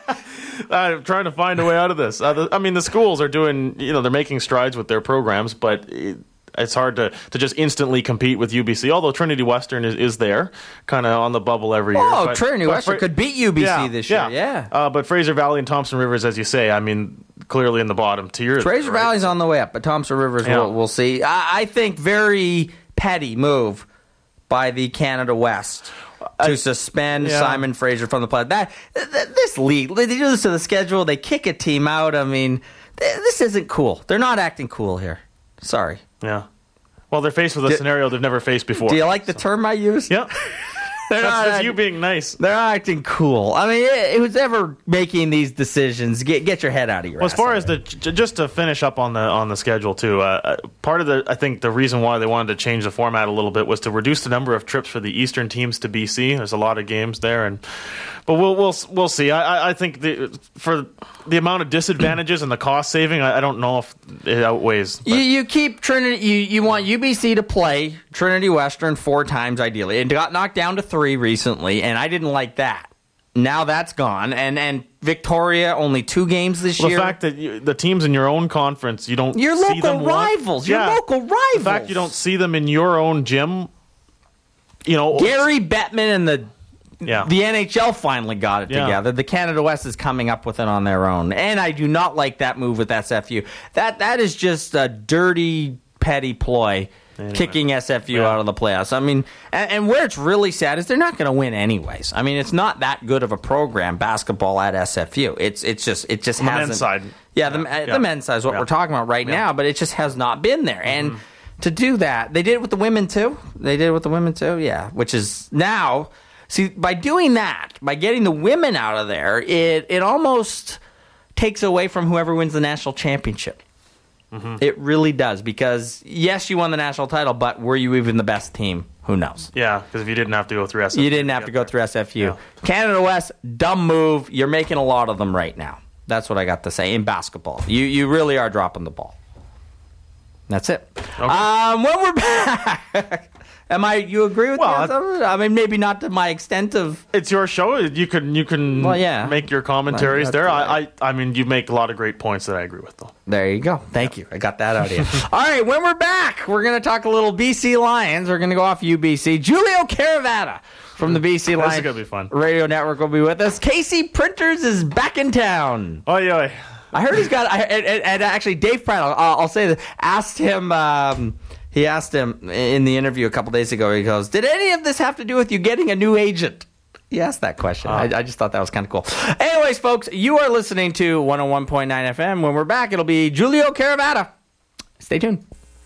I'm trying to find a way out of this. Uh, the, I mean, the schools are doing, you know, they're making strides with their programs, but it, it's hard to, to just instantly compete with U B C, although Trinity Western is, is there, kind of on the bubble every year. Oh, But- Trinity but Western Fra- could beat U B C Yeah, this year. Yeah. Uh, but Fraser Valley and Thompson Rivers, as you say, I mean, clearly in the bottom tier. Fraser right? Valley's on the way up, but Thompson Rivers, Yeah. we'll, we'll see. I, I think very petty move by the Canada West to suspend yeah. Simon Fraser from the play. That th- this league, they do this to the schedule. They kick a team out. I mean, th- this isn't cool. They're not acting cool here. Sorry. Yeah. Well, they're faced with a Do- scenario they've never faced before. Do you like the term I used? Yeah. They're That's not just act- you being nice. They're not acting cool. I mean, it, who's ever making these decisions, get get your head out of your Well, as ass. far as the j- just to finish up on the on the schedule too, uh, uh, part of the I think the reason why they wanted to change the format a little bit was to reduce the number of trips for the Eastern teams to B C. There's a lot of games there, and but we'll we'll we'll see. I I- I think the, for the amount of disadvantages and the cost saving, I, I don't know if it outweighs. You, you keep Trinity. You, you want U B C to play Trinity Western four times ideally. It got knocked down to three recently, and I didn't like that. Now that's gone, and and Victoria only two games this Well, year. the fact that you, the teams in your own conference, you don't Your see local them once- rivals, your local The rivals. fact you don't see them in your own gym, you know, Gary Bettman and the yeah. the N H L finally got it Yeah. together. The Canada West is coming up with it on their own, and I do not like that move with S F U. That that is just a dirty, petty ploy. Anyway. Kicking S F U Yeah. out of the playoffs. I mean, and, and where it's really sad is they're not going to win anyways. I mean, it's not that good of a program, basketball at S F U. It's it's just it just On the hasn't. men's side. Yeah, the, Yeah. uh, Yeah. the men's side is what Yeah. we're talking about right Yeah. now, but it just has not been there. And Mm-hmm. to do that, they did it with the women too. They did it with the women too. Yeah, which is now see by doing that, by getting the women out of there, it it almost takes away from whoever wins the national championship. Mm-hmm. It really does, because yes, you won the national title, but were you even the best team? Who knows? Yeah, because if you didn't have to go through S F U, You didn't have to go through S F U. Canada West, dumb move. You're making a lot of them right now. That's what I got to say in basketball. You you really are dropping the ball. That's it. Um, when we're back, am I? You agree with Well, me? I mean, maybe not to my extent of. It's your show. You can you can Well, yeah. make your commentaries Well, there. that's I, I I mean, you make a lot of great points that I agree with, though. There you go. Thank you. I got that out of you. All right, when we're back, we're going to talk a little B C Lions. We're going to go off U B C. Julio Caravata from the B C This is Lions gonna be fun. Radio Network will be with us. Casey Printers is back in town. Oh yeah. I heard he's got. I, and, and- and actually, Dave Pratt, I'll, I'll say that, asked him. Um, he asked him in the interview a couple days ago. He goes, "Did any of this have to do with you getting a new agent?" He asked that question. I, I just thought that was kind of cool. Anyways, folks, you are listening to one oh one point nine F M. When we're back, it'll be Julio Caravata Stay tuned.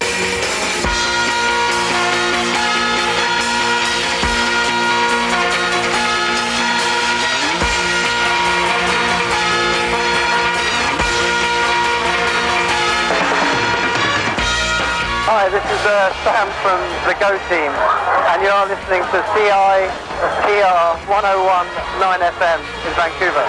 Hi, this is uh, Sam from the Go Team, and you're listening to C I T R one oh one point nine F M in Vancouver.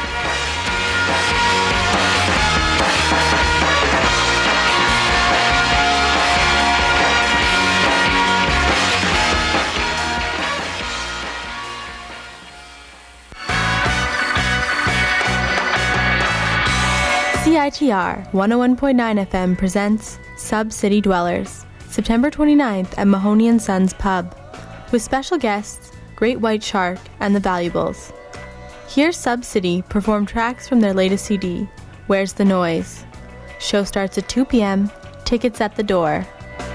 C I T R one oh one point nine F M presents Sub-City Dwellers, September twenty-ninth at Mahoney and Sons Pub, with special guests Great White Shark and The Valuables. Hear Sub-City perform tracks from their latest C D, Where's the Noise? Show starts at two p.m., tickets at the door.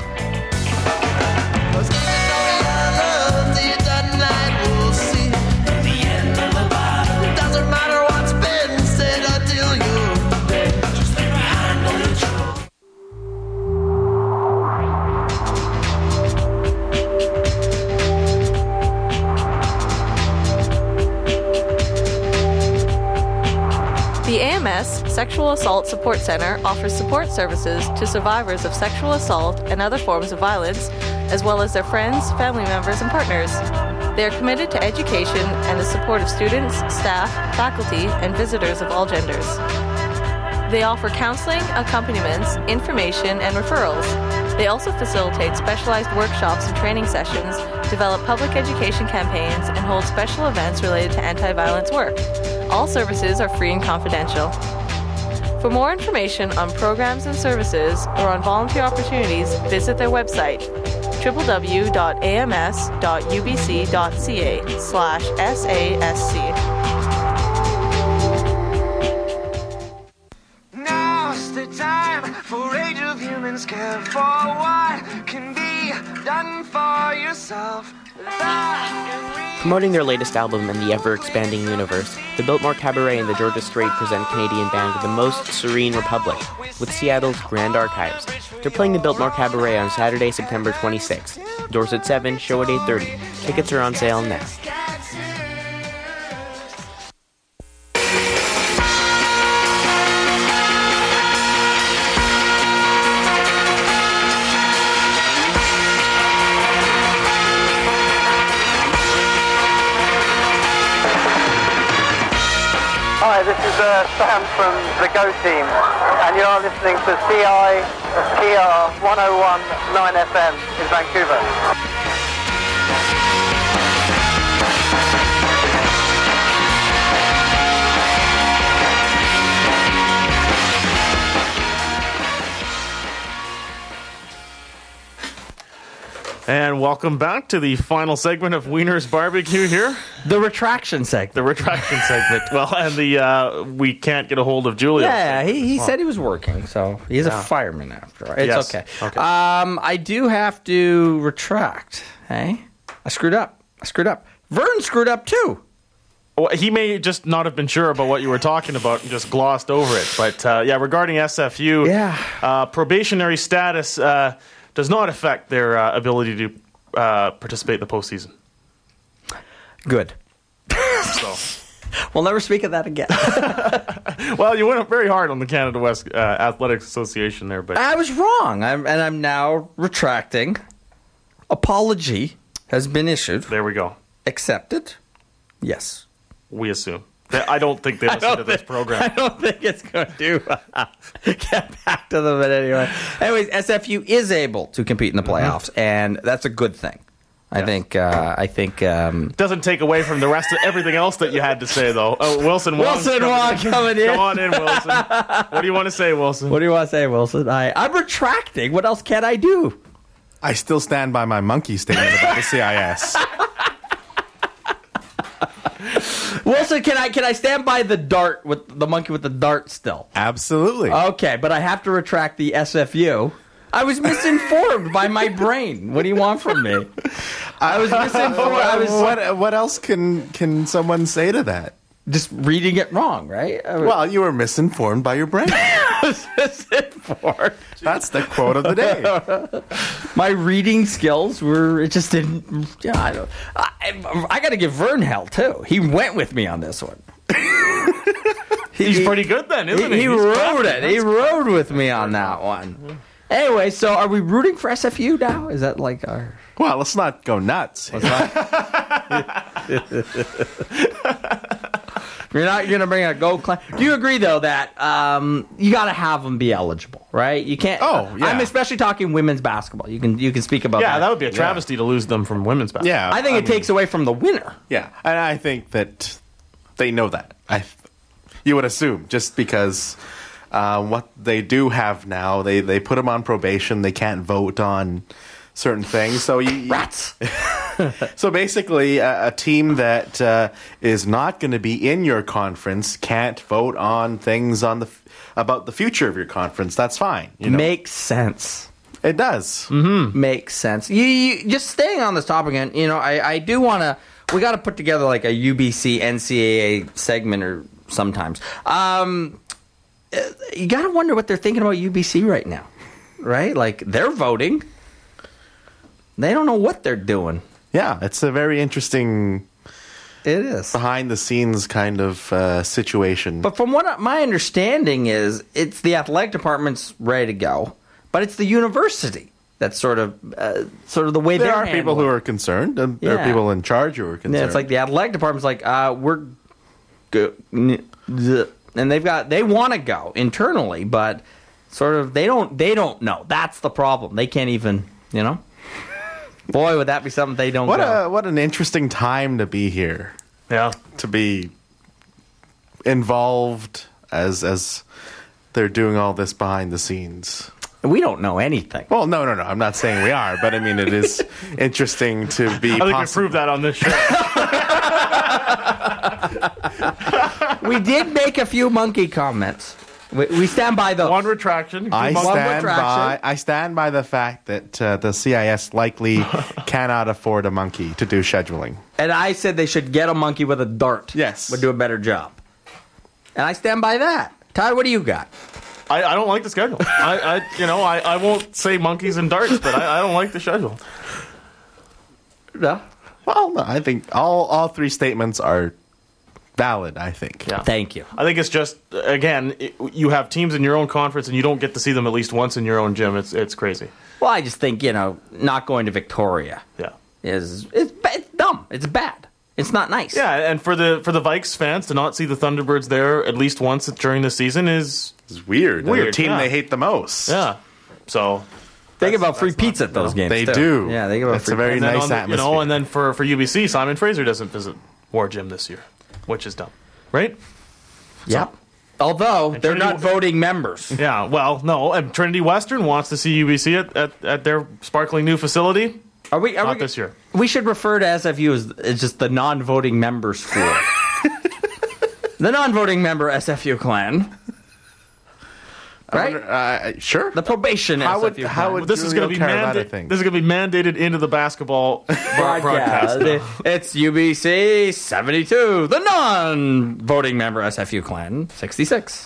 The A M S Sexual Assault Support Center offers support services to survivors of sexual assault and other forms of violence, as well as their friends, family members, and partners. They are committed to education and the support of students, staff, faculty, and visitors of all genders. They offer counseling, accompaniments, information, and referrals. They also facilitate specialized workshops and training sessions, develop public education campaigns, and hold special events related to anti-violence work. All services are free and confidential. For more information on programs and services or on volunteer opportunities, visit their website, w w w dot a m s dot u b c dot c a slash S A S C. Now's the time for Age of Humans care for what can be done for yourself. Promoting their latest album in the ever-expanding universe, the Biltmore Cabaret and the Georgia Strait present Canadian band The Most Serene Republic with Seattle's Grand Archives. They're playing the Biltmore Cabaret on Saturday, September twenty-sixth. Doors at seven, show at eight thirty. Tickets are on sale now. Hi, this is uh, Sam from the Go Team, and you're listening to C I T R one oh one point nine F M in Vancouver. And welcome back to the final segment of Wiener's Barbecue here. The retraction segment. The retraction segment. Well, and the uh, we can't get a hold of Julio. Yeah, he, he well. said he was working, so he's Yeah. a fireman after all. It's Yes. okay. Okay. Um, I do have to retract. Hey, I screwed up. I screwed up. Vern screwed up too. Well, he may just not have been sure about what you were talking about and just glossed over it. But uh, yeah, regarding S F U, yeah. uh, probationary status uh, does not affect their uh, ability to uh, participate in the postseason. Good. So. We'll never speak of that again. Well, you went up very hard on the Canada West uh, Athletics Association there, but I was wrong, I'm, and I'm now retracting. Apology has been issued. There we go. Accepted? Yes. We assume. I don't think they listen to this program. I don't think it's going to uh, get back to them, but anyway. Anyways, S F U is able to compete in the playoffs, mm-hmm. and that's a good thing. I yes. think. Uh, I think. Um, Doesn't take away from the rest of everything else that you had to say, though. Oh, Wilson Wong. Wilson Wong coming in. Come on in, Wilson. What do you want to say, Wilson? What do you want to say, Wilson? I, I'm retracting. What else can I do? I still stand by my monkey statement about the C I S. Wilson, can I can I stand by the dart with the monkey with the dart still? Absolutely. Okay, but I have to retract the S F U. I was misinformed by my brain. What do you want from me? I was misinformed. I was. What what else can can someone say to that? just reading it wrong, right? I mean, Well, you were misinformed by your brain. misinformed. That's the quote of the day. My reading skills were, it just didn't, yeah, I don't, I, I got to give Vern hell, too. He went with me on this one. He's pretty good then, isn't he? He, he He's rode crafty. it. He That's- rode with me on that one. Anyway, so are we rooting for S F U now? Is that like our... Well, let's not go nuts. Let's not... You're not going to bring a gold class. Do you agree, though, that um, you got to have them be eligible, right? You can't... Oh, yeah. I'm especially talking women's basketball. You can you can speak about Yeah, that. that would be a travesty to lose them from women's basketball. Yeah, I think I it takes away from the winner. Yeah, and I think that they know that. I, you would assume just because uh, what they do have now, they they put them on probation. They can't vote on certain things. So you, you rats. So basically, a, a team that uh, is not going to be in your conference can't vote on things on the f- about the future of your conference. That's fine. You know? Makes sense. It does. Mm-hmm. Makes sense. You, you just staying on this topic, and you know, I, I do want to. We got to put together like a U B C N C A A segment or sometimes. Um, uh, you got to wonder what they're thinking about U B C right now, right? Like they're voting. They don't know what they're doing. Yeah, it's a very interesting. It is behind the scenes kind of uh, situation. But from what my understanding is, it's the athletic department's ready to go, but it's the university that's sort of uh, sort of the way there they're are people handling who it. are concerned, and there Yeah. are people in charge who are concerned. Yeah, it's like the athletic department's like, uh, we're go, and they've got they want to go internally, but sort of they don't they don't know. That's the problem. They can't even, you know. Boy, would that be something they don't what go. a what an interesting time to be here. Yeah, to be involved as as they're doing all this behind the scenes. We don't know anything. Well, no, no, no. I'm not saying we are, but I mean it is interesting to be. I think possi- we proved that on this show. We did make a few monkey comments. We, we stand by those. One retraction. I One stand retraction. by. I stand by the fact that uh, the C I S likely cannot afford a monkey to do scheduling. And I said they should get a monkey with a dart. Yes. Would do a better job. And I stand by that. Ty, what do you got? I, I don't like the schedule. I, I you know, I, I won't say monkeys and darts, but I, I don't like the schedule. No. Well, no, I think all all three statements are valid. I think. Yeah. Thank you. I think it's just again, it, you have teams in your own conference, and you don't get to see them at least once in your own gym. It's it's crazy. Well, I just think, you know, not going to Victoria Yeah. is it's, ba- it's dumb. It's bad. It's not nice. Yeah, and for the for the Vikes fans to not see the Thunderbirds there at least once during the season is It's weird. Weird, The team yeah. they hate the most. yeah. So They give out free pizza at those games. They too. do. Yeah, they give out It's free a very and then nice on the- atmosphere. You know, and then for for U B C, Simon Fraser doesn't visit War Gym this year, which is dumb, right? Yep. Although they're Trinity- not voting members. Yeah. Well, no, and Trinity Western wants to see U B C at, at, at their sparkling new facility. Are we? Are Not we, this year. We should refer to S F U as, as just the non-voting member school. The non-voting member S F U clan. Right? Uh, sure. The probation How S F U would- clan. how would- This is going to be Caravana mandated. thing. This is going to be mandated into the basketball broad- broadcast. Yeah, it's U B C seventy-two, the non-voting member S F U clan sixty-six.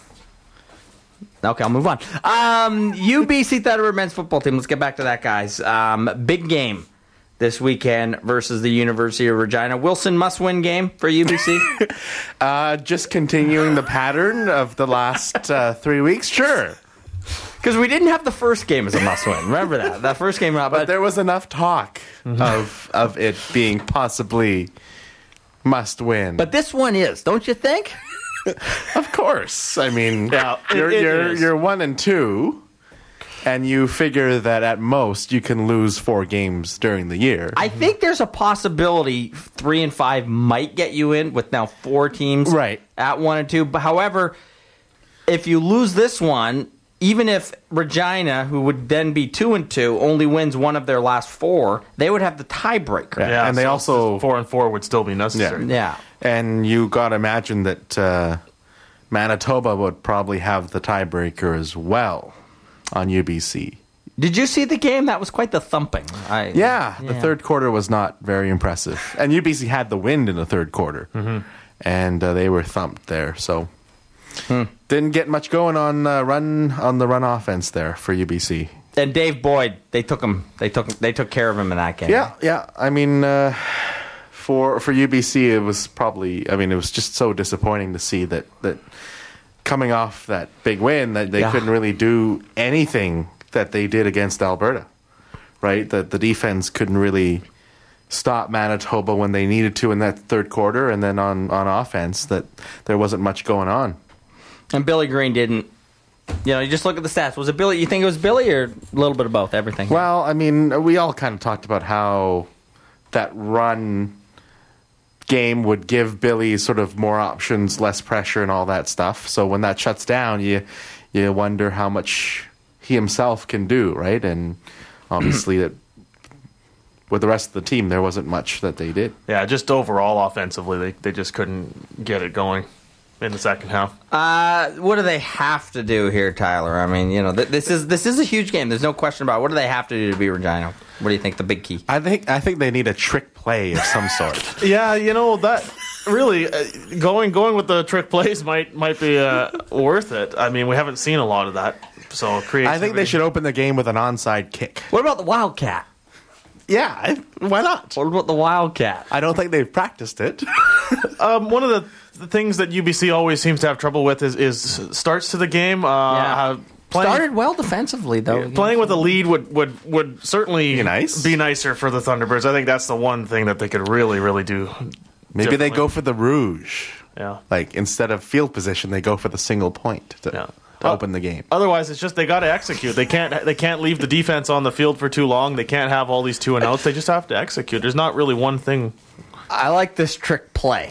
Okay, I'll move on. Um, U B C Thunderbird men's football team. Let's get back to that, guys. Um, big game this weekend versus the University of Regina. Wilson must-win game for U B C. Uh, just continuing the pattern of the last uh, three weeks, sure. Because we didn't have the first game as a must-win. Remember that? That first game, but, But there was enough talk Mm-hmm. of of it being possibly must win. but this one is, don't you think? of course, I mean, Yeah, it- you're it you're is. you're one and two, and you figure that at most you can lose four games during the year. I think there's a possibility three and five might get you in with now four teams Right. at one and two. But however, if you lose this one, even if Regina, who would then be two and two, only wins one of their last four, they would have the tiebreaker. Yeah, and they so also four and four would still be necessary. Yeah. And you got to imagine that uh, Manitoba would probably have the tiebreaker as well on U B C. Did you see the game? That was quite the thumping. I, Yeah, the Yeah. third quarter was not very impressive. And U B C had the wind in the third quarter. Mm-hmm. and uh, they were thumped there. So Hmm. didn't get much going on uh, run on the run offense there for U B C. And Dave Boyd, they took him. They took they took care of him in that game. Yeah, yeah. I mean, uh, for for U B C, it was probably. I mean, it was just so disappointing to see that that coming off that big win, that they Yeah. couldn't really do anything that they did against Alberta. Right, that the defense couldn't really stop Manitoba when they needed to in that third quarter, and then on on offense, that there wasn't much going on. And Billy Green didn't. You know, you just look at the stats. Was it Billy? You think it was Billy, or a little bit of both? Everything. Well, I mean, we all kind of talked about how that run game would give Billy sort of more options, less pressure, and all that stuff. So when that shuts down, you you wonder how much he himself can do, right? And obviously, that with the rest of the team, there wasn't much that they did. Yeah, just overall offensively, they they just couldn't get it going in the second half. Uh, what do they have to do here, Tyler? I mean, you know, th- this is this is a huge game. There's no question about it. What do they have to do to beat Regina? What do you think the big key? I think I think they need a trick play of some sort. Yeah, you know that really uh, going going with the trick plays might might be uh, worth it. I mean, we haven't seen a lot of that. So creativity. I think they should open the game with an onside kick. What about the Wildcat? Yeah, I, why not? What about the Wildcat? I don't think they've practiced it. um, one of the, the things that U B C always seems to have trouble with is, is starts to the game. Uh, Yeah. uh, playing, Started well defensively, though. Playing with a lead would, would, would certainly Be nice. be nicer for the Thunderbirds. I think that's the one thing that they could really, really do. Maybe they differently. go for the rouge. Yeah. Like, instead of field position, they go for the single point to, to Well, open the game. Otherwise, it's just they got to execute. They can't. They can't leave the defense on the field for too long. They can't have all these two and outs. They just have to execute. There's not really one thing. I like this trick play.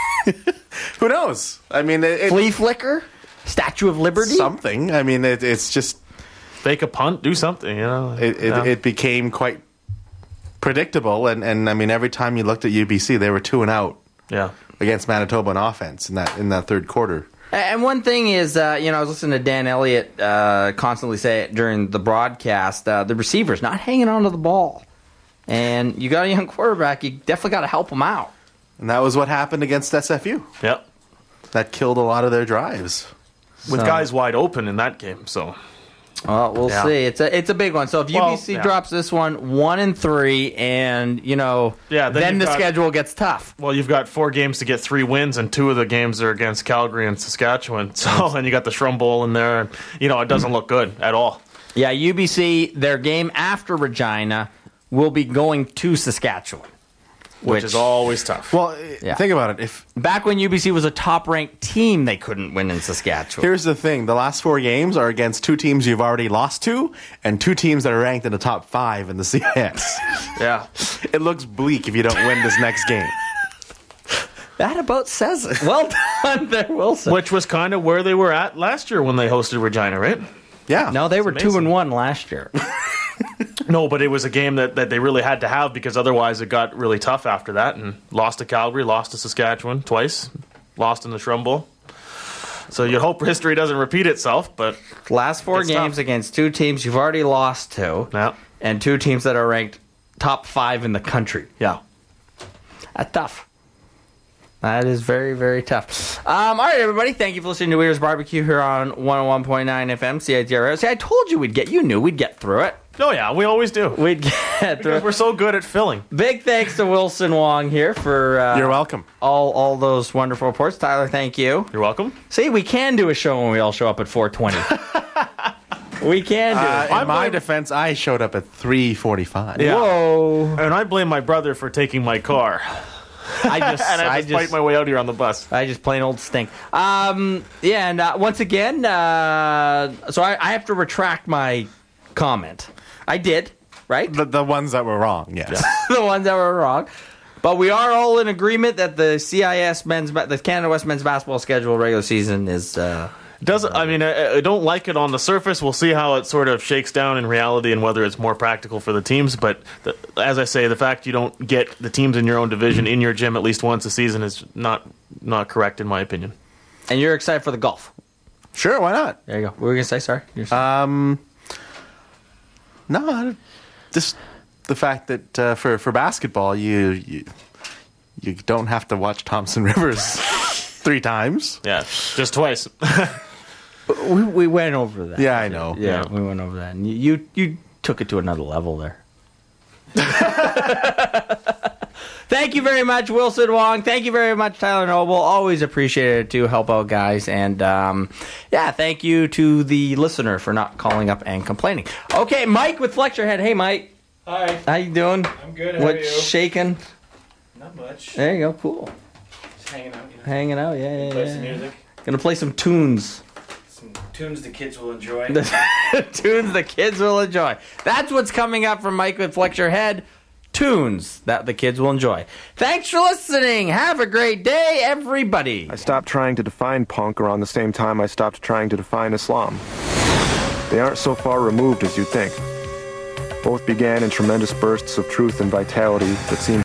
Who knows? I mean, it, it, Flea flicker, Statue of Liberty, something. I mean, it, it's just fake a punt, do something. You know, it, it, Yeah. it became quite predictable, and, and I mean, every time you looked at U B C, they were two and out. Yeah. Against Manitoba on offense in that in that third quarter. And one thing is, uh, you know, I was listening to Dan Elliott uh, constantly say it during the broadcast, uh, the receivers not hanging onto the ball. And you got a young quarterback, you definitely got to help him out. And that was what happened against S F U. Yep. That killed a lot of their drives. With So- guys wide open in that game, so. Well, we'll Yeah. see. It's a it's a big one. So if Well, U B C yeah. drops this one, one and three, and you know, Yeah, then then, you've the got- schedule gets tough. Well, you've got four games to get three wins, and two of the games are against Calgary and Saskatchewan. So, and you got the Shrum Bowl in there, and you know it doesn't look good at all. Yeah, U B C, their game after Regina will be going to Saskatchewan, Which is always tough. Well, Yeah. think about it. If back when U B C was a top-ranked team, they couldn't win in Saskatchewan. here's the thing, the last four games are against two teams you've already lost to, and two teams that are ranked in the top five in the C I S. Yeah. It looks bleak if you don't win this next game. That about says it. Well done there, Wilson. Which was kind of where they were at last year when they hosted Regina, right? Yeah. No, they were amazing. two and one last year. No, but it was a game that, that they really had to have because otherwise it got really tough after that. And lost to Calgary, lost to Saskatchewan twice, lost in the Shrum Bowl. So you hope history doesn't repeat itself, but Last four It's games tough. against two teams you've already lost to, yeah, and two teams that are ranked top five in the country. yeah. That's tough. That is very, very tough. Um, all right, everybody. Thank you for listening to Weir's Barbecue here on one oh one point nine F M, C I T R. See, I told you we'd get, you knew we'd get through it. Oh, yeah, we always do. We'd get through Because it. we're so good at filling. Big thanks to Wilson Wong here for uh, You're welcome. all all those wonderful reports. Tyler, thank you. You're welcome. See, we can do a show when we all show up at four twenty. We can do Uh, it. in my defense, I showed up at three forty-five. Yeah. Whoa. And I blame my brother for taking my car. I just, and I I just fight just, my way out here on the bus. I just plain old stink. Um, yeah, and uh, once again, uh, so I, I have to retract my comment. I did, right? The, the ones that were wrong, yes. The ones that were wrong. But we are all in agreement that the C I S men's, ba- the Canada West men's basketball schedule regular season is. Uh, Doesn't I mean I, I don't like it on the surface. We'll see how it sort of shakes down in reality and whether it's more practical for the teams. But the, as I say, the fact you don't get the teams in your own division in your gym at least once a season is not not correct in my opinion. and you're excited for the golf. Sure, why not? There you go. What were we gonna say? Sorry. You're saying- Um, no, I- just the fact that uh, for for basketball, you, you you don't have to watch Thompson Rivers three times. Yeah, just twice. we, we went over that. Yeah, I know. Yeah, we went over that. And you, you, you took it to another level there. Thank you very much, Wilson Wong. Thank you very much, Tyler Noble. Always appreciate it to help out guys. And um, yeah, thank you to the listener for not calling up and complaining. Okay, Mike with Fletcher Head. Hey, Mike. Hi. How you doing? I'm good. How What's are you? shaking? Not much. There you go. Cool. Just hanging out. You know. Hanging out. Yeah, yeah, Play yeah. some music. Gonna play some tunes. Some tunes the kids will enjoy. Tunes the kids will enjoy. That's what's coming up from Mike with Fletcher Head. Tunes that the kids will enjoy. Thanks for listening. Have a great day, everybody. I stopped trying to define punk around the same time I stopped trying to define Islam. They aren't so far removed as you think. Both began in tremendous bursts of truth and vitality that seem